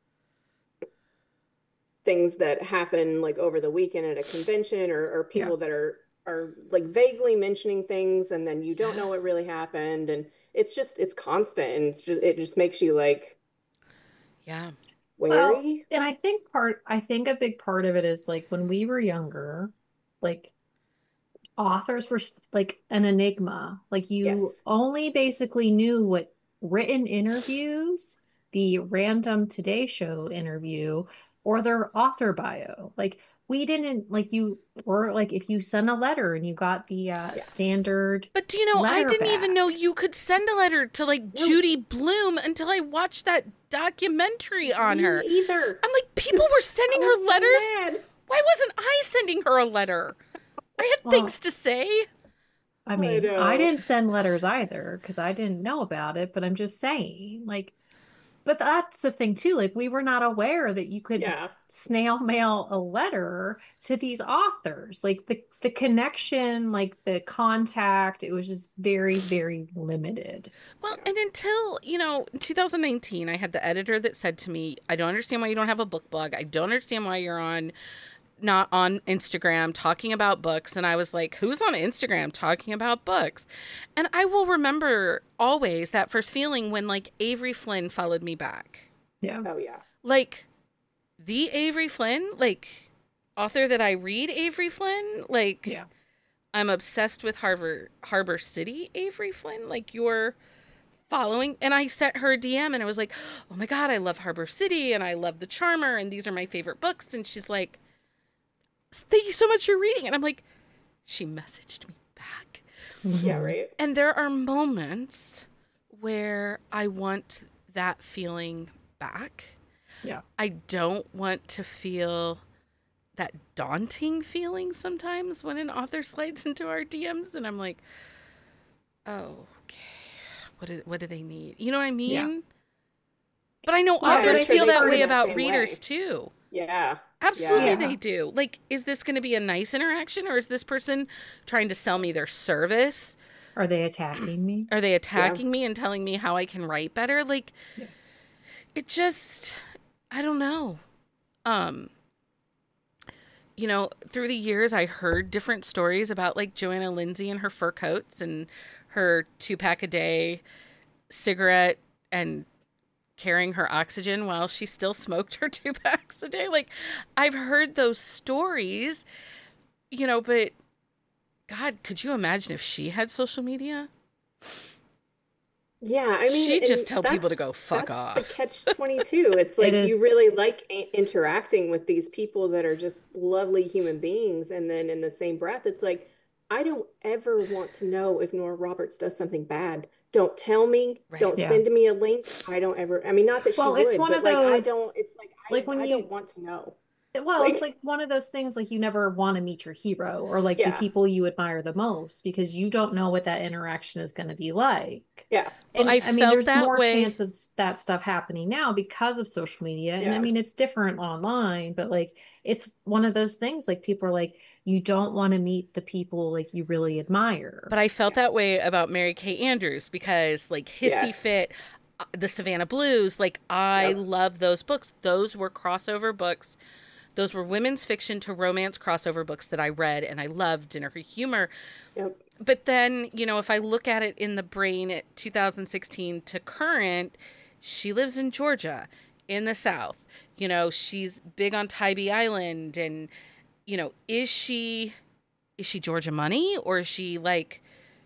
things that happen like over the weekend at a convention, or, or people Yeah. that are are like vaguely mentioning things and then you don't know what really happened, and it's just it's constant, and it's just it just makes you like Yeah. Well, wary. and I think part, I think a big part of it is like when we were younger, like authors were s- like an enigma. Like you Yes. only basically knew what written interviews, the random Today Show interview, or their author bio. Like we didn't like you, or like if you sent a letter and you got the uh, Yeah. standard. But do you know, I Letter didn't even back. know you could send a letter to like No. Judy Bloom until I watched that documentary on Me her. either. I'm like, people were sending I her was so letters. mad. Why wasn't I sending her a letter? I had Well, things to say. I mean, I know. didn't send letters either because I didn't know about it, but I'm just saying, like, but that's the thing too. Like we were not aware that you could Yeah. snail mail a letter to these authors. Like the the connection, like the contact, it was just very, very limited. Well, Yeah. and until, you know, in two thousand nineteen, I had the editor that said to me, I don't understand why you don't have a book blog. I don't understand why you're on not on Instagram talking about books. And I was like, who's on Instagram talking about books? And I will remember always that first feeling when like Avery Flynn followed me back. Yeah. Oh yeah. Like the Avery Flynn, like author that I read, Avery Flynn, like Yeah. I'm obsessed with Harbor Harbor City, Avery Flynn. Like you're following, and I sent her a D M and I was like, oh my God, I love Harbor City and I love The Charmer and these are my favorite books. And she's like, thank you so much for reading. And I'm like, she messaged me back. Yeah, right. And there are moments where I want that feeling back. Yeah. I don't want to feel that daunting feeling sometimes when an author slides into our D Ms and I'm like, oh, okay. What do, what do they need? You know what I mean? Yeah. But I know Yeah, authors I'm sure feel they that feel way that about same readers way. too. Yeah. Absolutely Yeah. they do. Like, is this going to be a nice interaction or is this person trying to sell me their service? Are they attacking me? Are they attacking me and telling me how I can write better? Like, Yeah. it just, I don't know. Um, you know, through the years, I heard different stories about like Joanna Lindsay and her fur coats and her two pack a day cigarette and carrying her oxygen while she still smoked her two packs a day. Like, I've heard those stories, you know, but God, could you imagine if she had social media? Yeah, I mean, She'd just and tell people to that's go fuck that's off. the catch twenty-two. It's like It you is. really like i- interacting with these people that are just lovely human beings, and then in the same breath, it's like I don't ever want to know if Nora Roberts does something bad. Don't tell me. Right. Don't Yeah. send me a link. I don't ever. I mean, not that she Well, it's would, one but of like I those, don't. It's like like I when I you, don't want to know. well, it's Like like one of those things like you never want to meet your hero or like the yeah, people you admire the most because you don't know what that interaction is going to be like. yeah, Well, And I I mean, felt there's that more way. chance of s- that stuff happening now because of social media. And I yeah, mean, it's different online, but like it's one of those things like people are like, you don't want to meet the people like you really admire. But I felt yeah. that way about Mary Kay Andrews because, like, Hissy Yes. Fit, uh, the Savannah Blues, like, I Yep. love those books. Those were crossover books. Those were women's fiction to romance crossover books that I read and I loved, and her humor. Yep. But then, you know, if I look at it in the brain at two thousand sixteen to current, she lives in Georgia in the South. You know, she's big on Tybee Island. And, you know, is she, is she Georgia money or is she like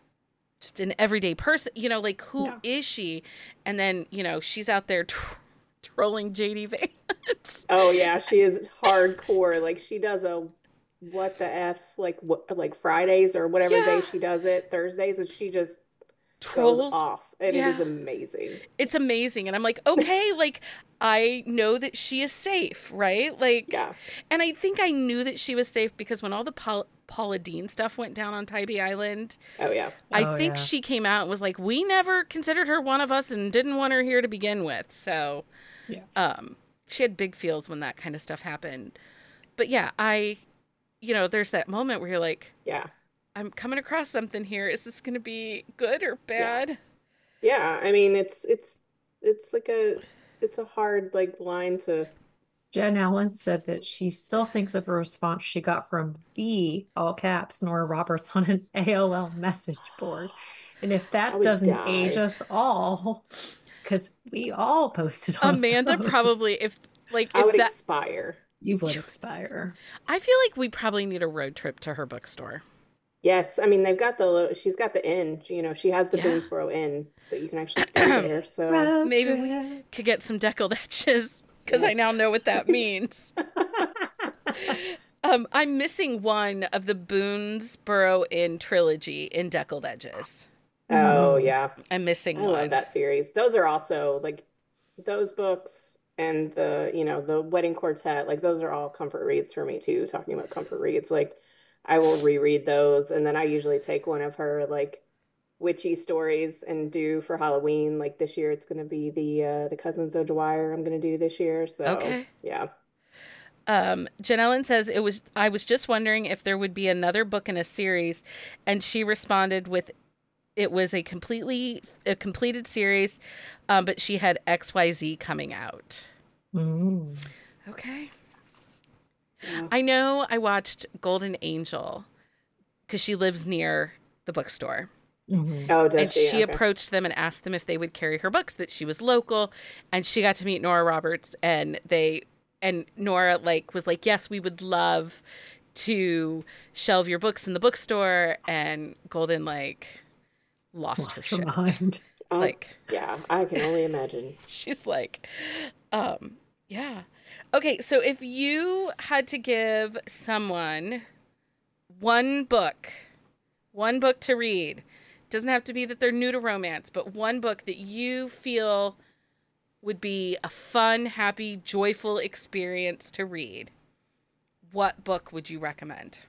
just an everyday person? You know, like who Yeah. is she? And then, you know, she's out there tr- trolling J D Vance. Oh yeah, she is hardcore. Like she does a what the F like what like Fridays or whatever Yeah. day she does it, Thursdays, and she just goes Trolls. off. And it is Yeah. amazing. It's amazing. And I'm like, okay, like I know that she is safe, right? Like, Yeah. and I think I knew that she was safe because when all the Paul, Paula Dean stuff went down on Tybee Island, Oh yeah. I Oh, think yeah. she came out and was like, we never considered her one of us and didn't want her here to begin with. So, Yes. um, she had big feels when that kind of stuff happened. But yeah, I, you know, there's that moment where you're like, Yeah. I'm coming across something here. Is this going to be good or bad? Yeah. I mean it's it's it's like a it's a hard like line to Jen Allen said that she still thinks of a response she got from the all caps Nora Roberts on an A O L message board. And if I that would doesn't age die. us all, because we all posted on Amanda those, probably, if like, I if would that, expire. you would expire. I feel like we probably need a road trip to her bookstore. Yes, I mean they've got the little, she's got the inn, you know, she has the Yeah. Boonesboro Inn so that you can actually stay there. So Road Maybe we trip. could get some deckled edges because I Yes. now know what that means. um, I'm missing one of the Boonesboro Inn trilogy in deckled edges. oh Mhm. yeah. I'm missing I one. love that series. Those are also like those books and the, you know, the Wedding Quartet, like those are all comfort reads for me too. Talking about comfort reads, like I will reread those and then I usually take one of her like witchy stories and do for Halloween. Like this year, it's going to be the uh, the Cousins O'Dwyer I'm going to do this year. So Okay. yeah. Um, Jen Ellen says it was. I was just wondering if there would be another book in a series, and she responded with, "It was a completely a completed series, um, but she had X Y Z coming out." Mm. Okay. Yeah. I know. I watched Golden Angel because she lives near the bookstore. Mhm. Oh, does And she? she Okay. approached them and asked them if they would carry her books, that she was local, and she got to meet Nora Roberts, and they and Nora like was like, yes, we would love to shelve your books in the bookstore, and Golden like lost, Lost her her shit. mind. Uh, Like yeah, I can only imagine. she's like, um, yeah. Okay, so if you had to give someone one book, one book to read, doesn't have to be that they're new to romance, but one book that you feel would be a fun, happy, joyful experience to read, what book would you recommend?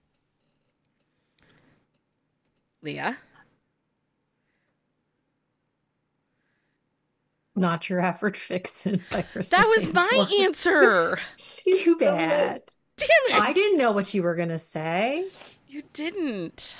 Leah? Not Your Average Vixen by Krista That was my Sandor. answer. She's Too stole it. bad. Damn it. I didn't know what you were gonna say You didn't.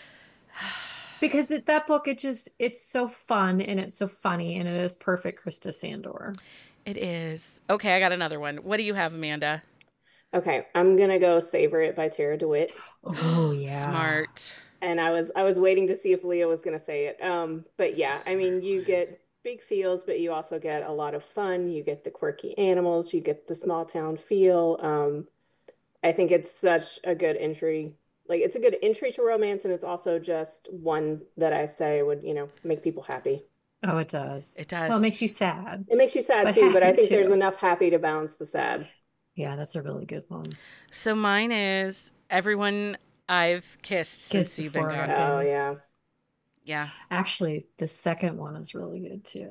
because it, that book, it just it's so fun and it's so funny and it is perfect Krista Sandor. It is. Okay, I got another one. What do you have, Amanda? Okay, I'm gonna go Savor It by Tara DeWitt. Oh yeah. Smart. And I was I was waiting to see if Leah was gonna say it. Um, but yeah, I mean, you get big feels, but you also get a lot of fun. You get the quirky animals, you get the small town feel. Um, I think it's such a good entry. Like it's a good entry to romance, and it's also just one that I say would, you know, make people happy. Oh, it does. It does. Well, it makes you sad, It makes you sad but too, but I happy think there's too. enough happy to balance the sad. Yeah, that's a really good one. So mine is Everyone I've Kissed Since Kissed You've Been Before I Gone. Got Oh Famous. yeah. Yeah. Actually, the second one is really good too.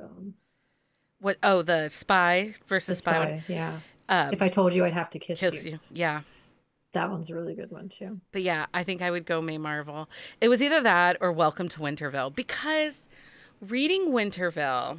What? Oh, the Spy The versus Spy. one. Spy, yeah. Um, If I told you I'd have to kiss Kiss you, You. Yeah. that one's a really good one too. But yeah, I think I would go May Marvel. It was either that or Welcome to Winterville, because reading Winterville,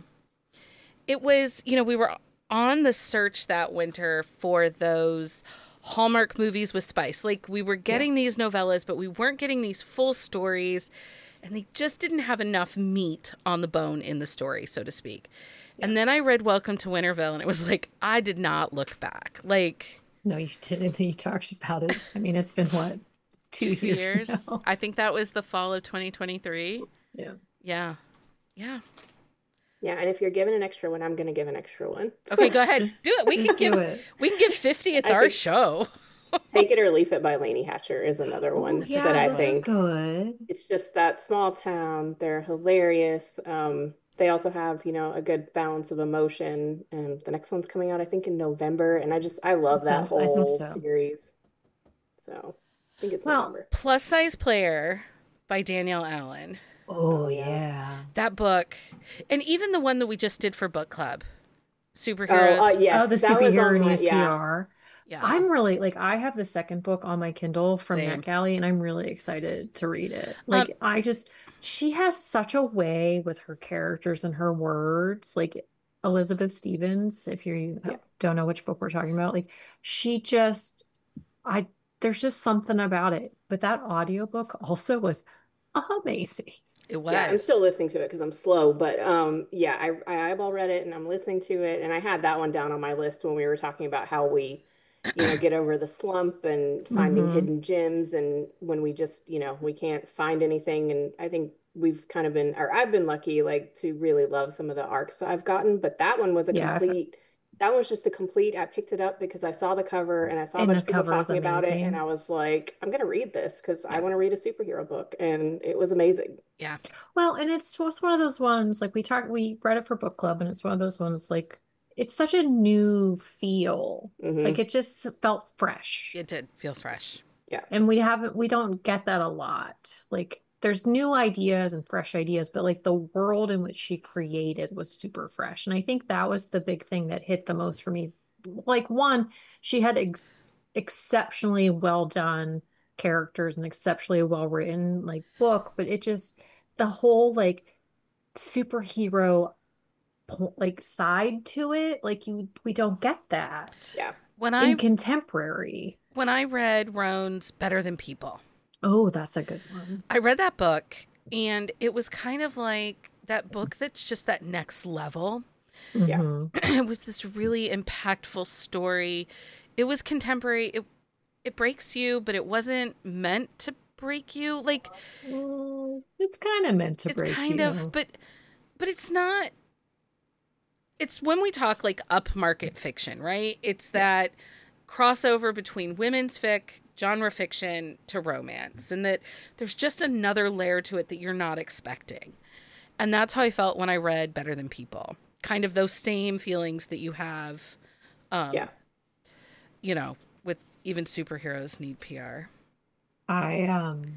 it was, you know, we were on the search that winter for those Hallmark movies with spice. Like we were getting these novellas, but we weren't getting these full stories, and they just didn't have enough meat on the bone in the story, so to speak. And then I read Welcome to Winterville, and it was like, I did not look back. Like No, you didn't. You talked about it. I mean, it's been what, two two years, years. now? I think that was the fall of twenty twenty-three. Yeah. Yeah. Yeah. Yeah, and if you're giving an extra one, I'm gonna give an extra one. Okay, go ahead. Just do it. We just can do give it. we can give fifty. It's I our think- show. Take It or Leave It by Lainey Hatcher is another Oh, one yeah, that I those think are good. it's just that small town. They're hilarious. Um, they also have, you know, a good balance of emotion. And the next one's coming out, I think, in November. And I just I love that Sounds- I think whole so. series. So I think it's Well, November. Plus Size Player by Danielle Allen. Oh, Oh, yeah. yeah. That book, and even the one that we just did for book club, Oh, superheroes. uh, yes, Oh, the that was superhero on my, news yeah. P R. Yeah, I'm really like I have the second book on my Kindle from Same. NetGalley, and I'm really excited to read it. Um, Like I just she has such a way with her characters and her words. Like Elizabeth Stevens, if you Yeah. don't know which book we're talking about, like she just I there's just something about it. But that audiobook also was amazing. it was. Yeah, I'm still listening to it because I'm slow, but um, yeah, I I eyeball read it and I'm listening to it, and I had that one down on my list when we were talking about how we, you know, get over the slump and finding Mhm. hidden gems, and when we just, you know, we can't find anything, and I think we've kind of been, or I've been lucky, like to really love some of the arcs that I've gotten, but that one was a Yeah, I've- complete. That was just a complete. I picked it up because I saw the cover and I saw a And bunch the of people cover was talking about it, and amazing. I was like, I'm gonna read this because I Yeah. want to read a superhero book, and it was amazing. Yeah, Well, and it's just one of those ones like we talked, we read it for book club, and it's one of those ones like it's such a new feel. Hmm. Like it just felt fresh. it did feel fresh. And we haven't, we don't get that a lot. Like there's new ideas and fresh ideas, but like the world in which she created was super fresh. And I think that was the big thing that hit the most for me. Like one, she had ex exceptionally well done characters and exceptionally well written like book, but it just the whole like superhero po- like side to it, like you we don't get that Yeah. When in I contemporary. when I read Roan's Better Than People, Oh, that's a good one. I read that book and it was kind of like that book that's just that next level. Yeah. Hmm. It was this really impactful story. It was contemporary. It it breaks you, but it wasn't meant to break you. Like Mm, it's kind of meant to it's break kind of, you. but but it's not. It's when we talk like upmarket fiction, right? It's that crossover between women's fic, genre fiction to romance, and that there's just another layer to it that you're not expecting. And that's how I felt when I read Better Than People. Kind of those same feelings that you have, um, Yeah. you know, with even superheroes need P R. I um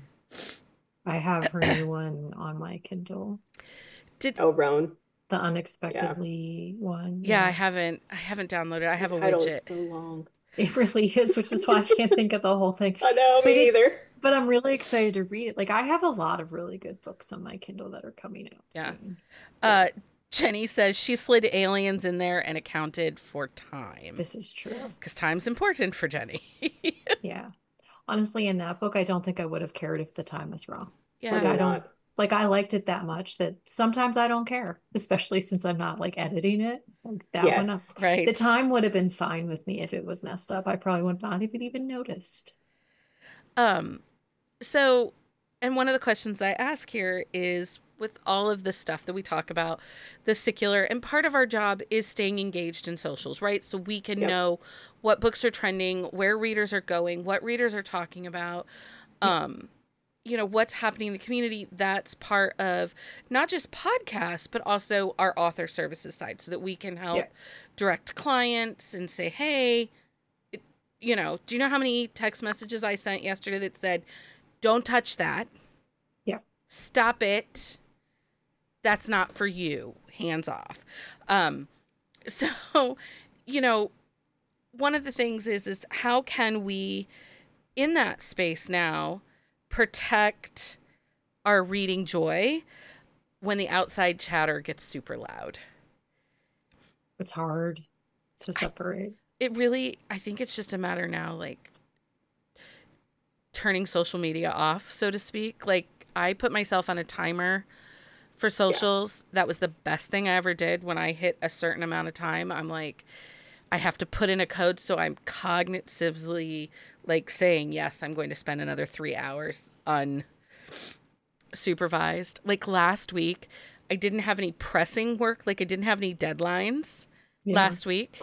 I have her new one on my Kindle, Did Oh, Roan. the Yeah. Unexpectedly one. yeah, I Yeah. haven't I haven't downloaded. I The have a title widget. is so long. It really is, which is why I can't think of the whole thing. I know, But me it either. but I'm really excited to read it. Like I have a lot of really good books on my Kindle that are coming out Yeah. soon. Uh, Jenny says she slid aliens in there and accounted for time This is true. because time's important for Jenny. Yeah. Honestly, in that book, I don't think I would have cared if the time was wrong. Like Yeah. I Probably don't not. like I liked it that much that sometimes I don't care, especially since I'm not like editing it. Like that one up. Yes. Right. The time would have been fine with me if it was messed up. I probably would not have even noticed. Um, so, and one of the questions I ask here is with all of this stuff that we talk about, the secular, and part of our job is staying engaged in socials, right? So we can Yep. know what books are trending, where readers are going, what readers are talking about, um, you know, what's happening in the community. That's part of not just podcasts, but also our author services side so that we can help Yeah. direct clients and say, hey, it- you know, do you know how many text messages I sent yesterday that said, don't touch that. Yeah. Stop it. That's not for you. Hands off. Um, so, you know, one of the things is, is how can we, in that space now, protect our reading joy when the outside chatter gets super loud? It's hard to separate. It really, I think it's just a matter now, like turning social media off, so to speak. Like I put myself on a timer for socials. Yeah. That was the best thing I ever did. When I hit a certain amount of time, I'm like, I have to put in a code. So I'm cognitively like saying, yes, I'm going to spend another three hours unsupervised. Like last week, I didn't have any pressing work. Like I didn't have any deadlines yeah. last week.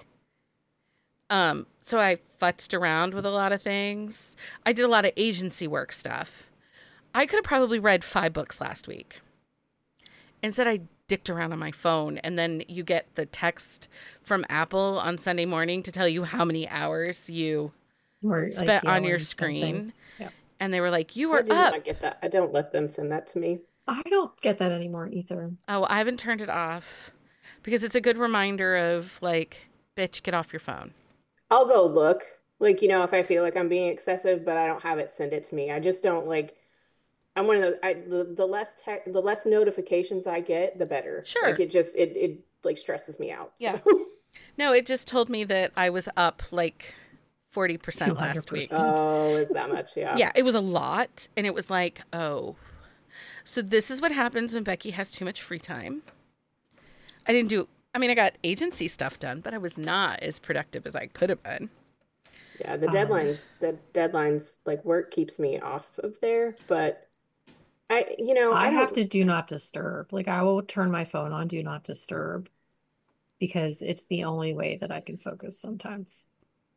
Um, so I futzed around with a lot of things. I did a lot of agency work stuff. I could have probably read five books last week. Instead, I dicked around on my phone, and then you get the text from Apple on Sunday morning to tell you how many hours you Or, spent like, on your yelling screen. Yeah. And they were like, you I were do up. not get that. I don't let them send that to me. I don't get that anymore either. Oh, I haven't turned it off because it's a good reminder of like, bitch, get off your phone. I'll go look, like, you know, if I feel like I'm being excessive, but I don't have it send it to me. I just don't like, I'm one of those, I, the, the less tech, the less notifications I get, the better. Sure. Like it just, it, it like stresses me out. So. Yeah. No, it just told me that I was up like forty percent last week. Oh, is that much? Yeah. Yeah, it was a lot. And it was like, oh, so this is what happens when Becky has too much free time. I didn't do, I mean, I got agency stuff done, but I was not as productive as I could have been. Yeah, the Um, deadlines, the deadlines, like work keeps me off of there, but I, you know, I I have don't, to do not disturb. Like I will turn my phone on do not disturb because it's the only way that I can focus sometimes.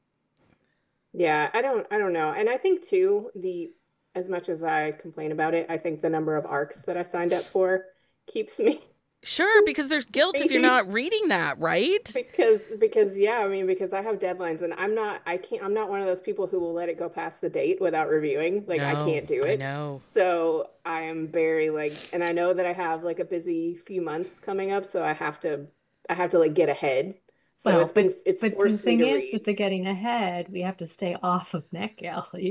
yeah, I don't, I don't know. And I think too, the, as much as I complain about it, I think the number of arcs that I signed up for keeps me Sure, because there's guilt if you're not reading that, right? because, because yeah, I mean, because I have deadlines and I'm not, I can't, I'm not one of those people who will let it go past the date without reviewing. Like I No, can't do I it. know. So I am very like, and I know that I have like a busy few months coming up, so I have to, I have to like get ahead. So Well, it's been, but it's but the forced me thing to is, read. with the getting ahead, we have to stay off of NetGalley.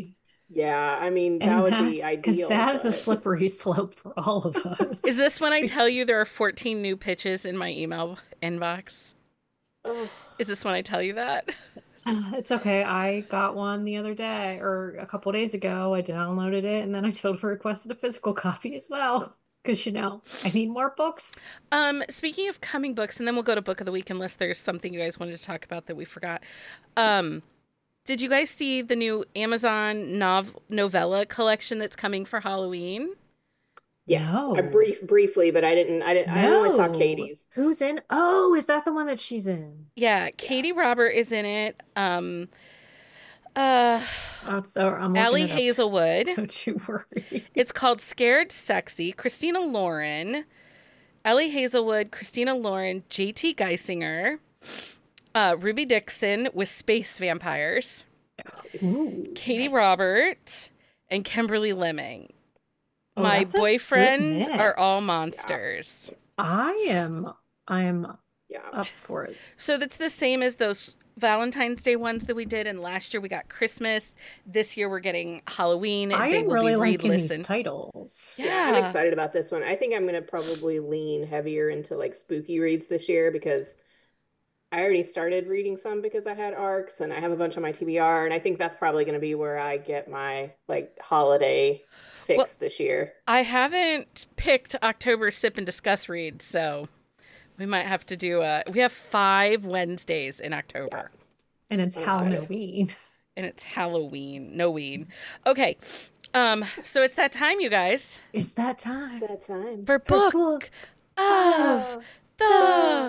Yeah, I mean, that And would that, be because ideal, that is a but slippery slope for all of us. Is this when I Be- tell you there are fourteen new pitches in my email inbox? oh, Is this when I tell you that? It's okay. I got one the other day or a couple days ago. I downloaded it and then I totally requested a physical copy as well. Because, you know, I need more books. Um, speaking of coming books, and then we'll go to book of the week unless there's something you guys wanted to talk about that we forgot. Um, did you guys see the new Amazon nov- novella collection that's coming for Halloween? yes, I No. brief briefly, but I didn't. I didn't. I only saw No. Katie's. Who's in? Oh, is that the one that she's in? Yeah, Yeah. Katie Robert is in it. Um, uh, Oh, so I'm looking Allie it up. Hazelwood. Don't you worry. It's called Scared Sexy. Christina Lauren, Ellie Hazelwood, Christina Lauren, J T Geisinger, uh, Ruby Dixon with Space Vampires, Ooh, Katie nice. Robert, and Kimberly Lemming. Oh, My that's a good boyfriend are all mix. monsters. I am I am Yeah. up for it. So that's the same as those Valentine's Day ones that we did. And last year we got Christmas. This year we're getting Halloween. I They am will really be liking these re-listened. titles. Yeah, I'm Yeah. excited about this one. I think I'm gonna probably lean heavier into like spooky reads this year because I already started reading some because I had ARCs and I have a bunch on my T B R, and I think that's probably gonna be where I get my like holiday Well, fix this year. I haven't picked October sip and discuss reads, so we might have to do a. We have five Wednesdays in October, And it's I'm excited. Halloween. and it's Halloween. No ween. Okay, um, so it's that time, you guys, It's that time. That time. for For book book of of the the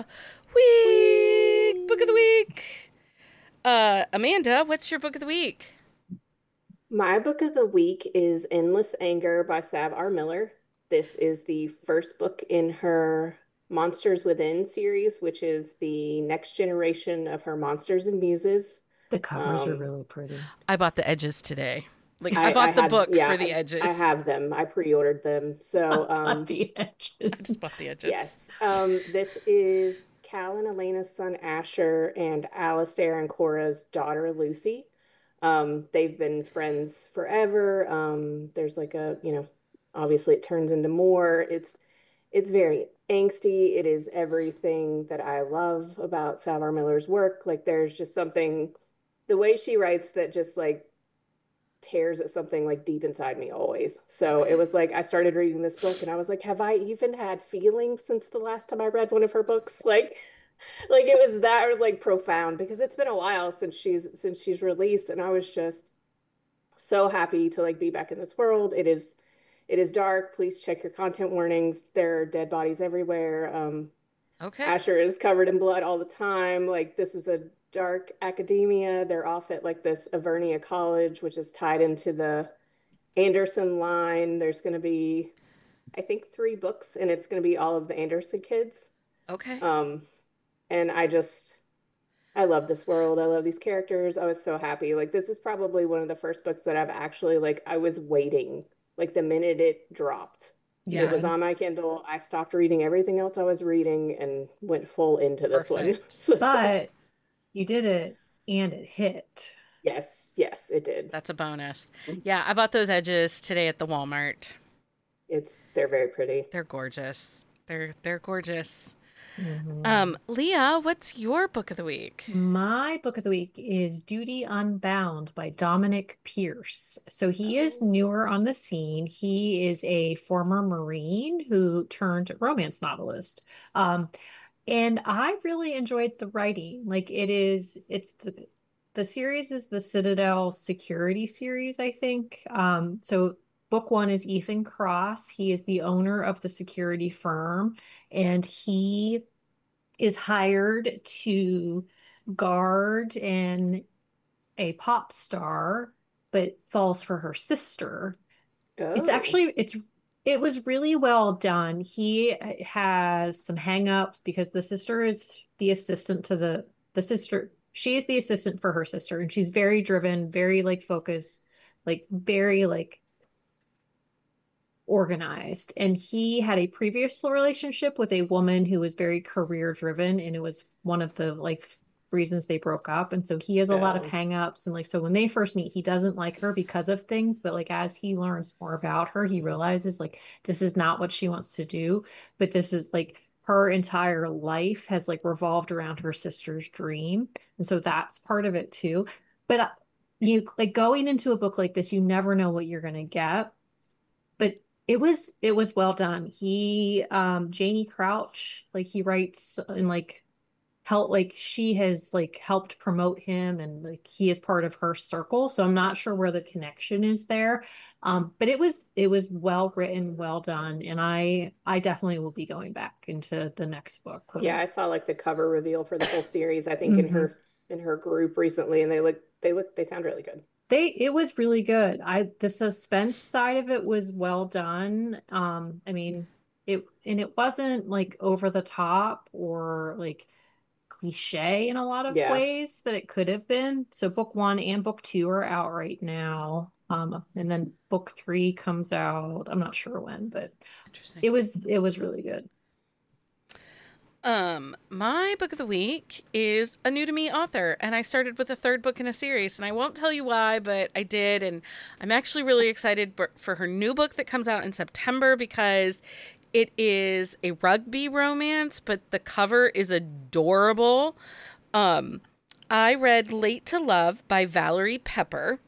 week. Book of the week. week. Uh, Amanda, what's your book of the week? My book of the week is Endless Anger by Sav R. Miller. This is the first book in her Monsters Within series, which is the next generation of her Monsters and Muses. The covers are Um, really pretty. I bought the edges today. Like I I, I bought the had, book yeah, for the I, edges. I have them. I pre-ordered them. So, Not um, the I edges. just bought the edges. yes. Um, this is Cal and Elena's son Asher and Alistair and Cora's daughter Lucy. Um, they've been friends forever. Um, there's like a, you know, obviously it turns into more. It's it's very angsty. It is everything that I love about Salvar Miller's work. Like there's just something, the way she writes that just like tears at something like deep inside me always. So it was like I started reading this book and I was like, have I even had feelings since the last time I read one of her books? Like like it was that like profound because it's been a while since she's since she's released and I was just so happy to like be back in this world. It is it is dark. Please check your content warnings. There are dead bodies everywhere. Um, Okay. Asher is covered in blood all the time. Like this is a dark academia. They're off at like this Avernia College, which is tied into the Anderson line. There's going to be, I think, three books, and it's going to be all of the Anderson kids. Okay. Um, and I just, I love this world. I love these characters. I was so happy. Like this is probably one of the first books that I've actually like. I was waiting like the minute it dropped. Yeah. It was on my Kindle. I stopped reading everything else I was reading and went full into this one. Perfect. So, But you did it and it hit. yes, yes, it did. That's a bonus. Yeah, I bought those edges today at the Walmart. It's they're very pretty. They're gorgeous. They're they're gorgeous. Mhm. Um, Leah, what's your book of the week? My book of the week is Duty Unbound by Dominic Pierce. So he is newer on the scene. He is a former Marine who turned romance novelist. Um, and I really enjoyed the writing. Like it is, it's the the series is the Citadel Security series, I think. Um, so book one is Ethan Cross. He is the owner of the security firm, and he is hired to guard an a pop star, but falls for her sister. It's Oh, actually it's it was really well done. He has some hang-ups because the sister is the assistant to the the sister. She is the assistant for her sister, and she's very driven, very like focused, like very like organized. And he had a previous relationship with a woman who was very career driven, and it was one of the like reasons they broke up. And so he has a lot of Oh. hangups. And like, so when they first meet, he doesn't like her because of things. But like, as he learns more about her, he realizes like, this is not what she wants to do. But this is like, her entire life has like revolved around her sister's dream. And so that's part of it too. But uh, you like going into a book like this, you never know what you're going to get. But it was it was well done. He um Janie Crouch, like he writes and like help like she has like helped promote him and like he is part of her circle. So I'm not sure where the connection is there. Um, but it was it was well written, well done, and I I definitely will be going back into the next book. Yeah, I saw like the cover reveal for the whole series, I think in Mhm. her in her group recently, and they look they look they sound really good. They it was really good. I the suspense side of it was well done. Um, I mean, it and it wasn't like over the top or like cliche in a lot of Yeah. ways that it could have been. So book one and book two are out right now. Um, and then book three comes out. I'm not sure when, but Interesting. it was it was really good. Um, my book of the week is a new to me author, and I started with a third book in a series, and I won't tell you why, but I did, and I'm actually really excited for her new book that comes out in September because it is a rugby romance, but the cover is adorable. Um, I read Late to Love by Valerie Pepper.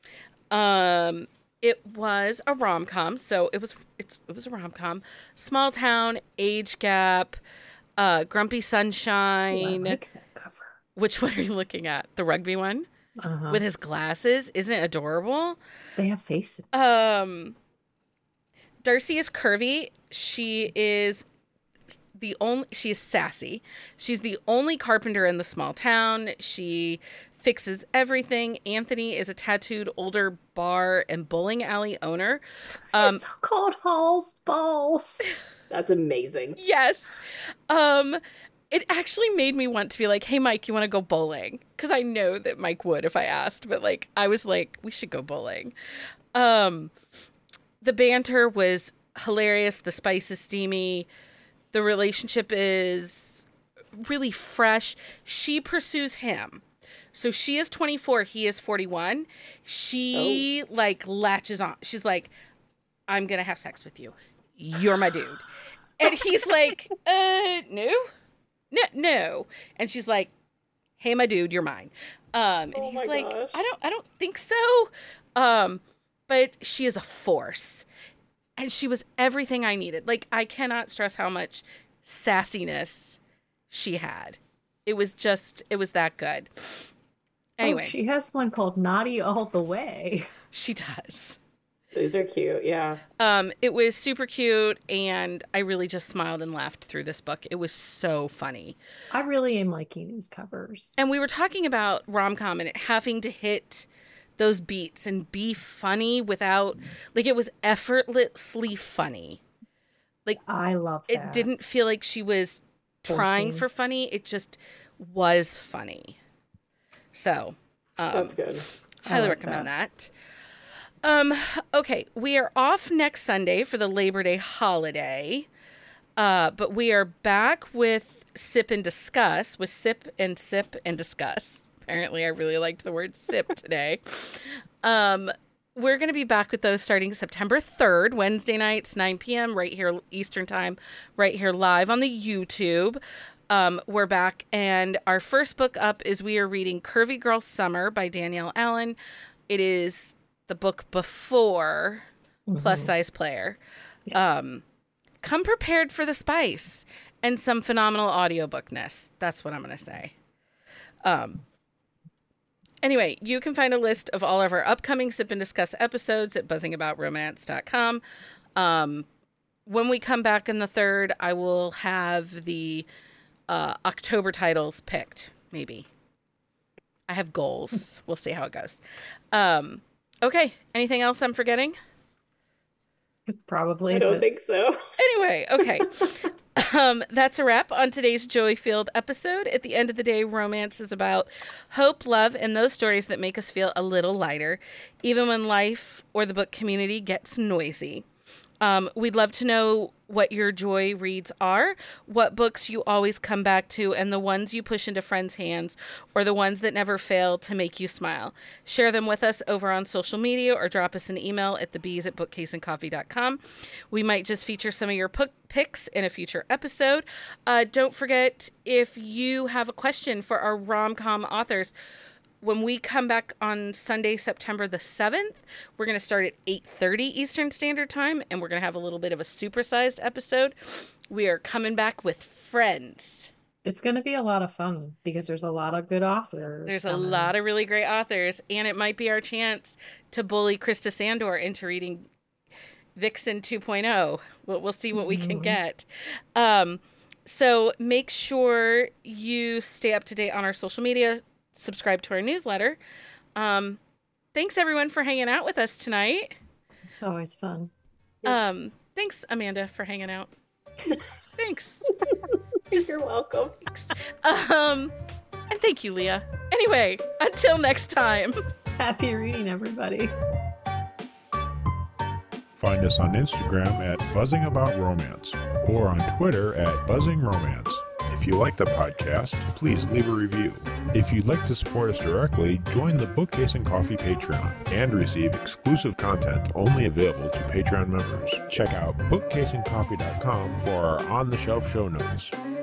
Um, it was a rom-com, so it was it's it was a rom-com. Small town, age gap. Uh, Grumpy Ooh, I Sunshine. like that cover. Which one are you looking at? The rugby one Uh-huh. with his glasses. Isn't it adorable? They have faces. Um, Darcy is curvy. She is the only. She is sassy. She's the only carpenter in the small town. She fixes everything. Anthony is a tattooed older bar and bowling alley owner. Um, It's called Hall's Balls. That's amazing. Yes. Um, it actually made me want to be like, hey, Mike, you want to go bowling? Because I know that Mike would if I asked. But like, I was like, we should go bowling. Um, the banter was hilarious. The spice is steamy. The relationship is really fresh. She pursues him. So she is twenty-four. He is forty-one. She oh. like latches on. She's like, I'm going to have sex with you. You're my dude. And he's like, uh, no, no, no. And she's like, hey, my dude, you're mine. Um, and oh he's like, gosh. I don't, I don't think so. Um, but she is a force, and she was everything I needed. Like, I cannot stress how much sassiness she had. It was just, it was that good. Anyway, oh, she has one called Naughty All the Way. She does. These are cute, yeah. Um, it was super cute, and I really just smiled and laughed through this book. It was so funny. I really am liking these covers. And we were talking about rom-com and it having to hit those beats and be funny without, like, it was effortlessly funny. Like, I love that. It didn't feel like she was trying Forcing. for funny. It just was funny. So, um, That's good. Highly like recommend that. that. Um, okay, we are off next Sunday for the Labor Day holiday, uh, but we are back with Sip and Discuss, with Sip and Sip and Discuss. Apparently, I really liked the word sip today. Um, we're going to be back with those starting September third, Wednesday nights, nine p.m., right here Eastern Time, right here live on the YouTube. Um, we're back, and our first book up is we are reading Curvy Girl Summer by Danielle Allen. It is the book before mm-hmm. Plus Size Player. Yes. Um, come prepared for the spice and some phenomenal audiobookness. That's what I'm going to say. Um, anyway, you can find a list of all of our upcoming Sip and Discuss episodes at buzzing about romance dot com. Um, when we come back in the third, I will have the uh, October titles picked, maybe. I have goals. We'll see how it goes. Um, Okay. Anything else I'm forgetting? Probably. I don't but... think so. Anyway, okay. um, that's a wrap on today's joy-filled episode. At the end of the day, romance is about hope, love, and those stories that make us feel a little lighter, even when life or the book community gets noisy. Um, we'd love to know what your joy reads are, what books you always come back to, and the ones you push into friends' hands, or the ones that never fail to make you smile. Share them with us over on social media or drop us an email at the bees at bookcase and coffee dot com. We might just feature some of your p- picks in a future episode. Uh, don't forget, if you have a question for our rom-com authors, when we come back on Sunday, September the seventh, we're going to start at eight thirty Eastern Standard Time, and we're going to have a little bit of a supersized episode. We are coming back with Friends. It's going to be a lot of fun because there's a lot of good authors. There's coming. a lot of really great authors, and it might be our chance to bully Krista Sandor into reading Vixen two point oh. We'll, we'll see what we can get. Um, so make sure you stay up to date on our social media. Subscribe to our newsletter. Um, thanks everyone for hanging out with us tonight. It's always fun. Um, thanks Amanda for hanging out. Thanks. Just, You're welcome. Thanks. Um, and thank you, Leah. Anyway, until next time. Happy reading, everybody. Find us on Instagram at Buzzing About Romance or on Twitter at Buzzing Romance. If you like the podcast, please leave a review. If you'd like to support us directly, join the Bookcase and Coffee Patreon and receive exclusive content only available to Patreon members. Check out bookcase and coffee dot com for our on-the-shelf show notes.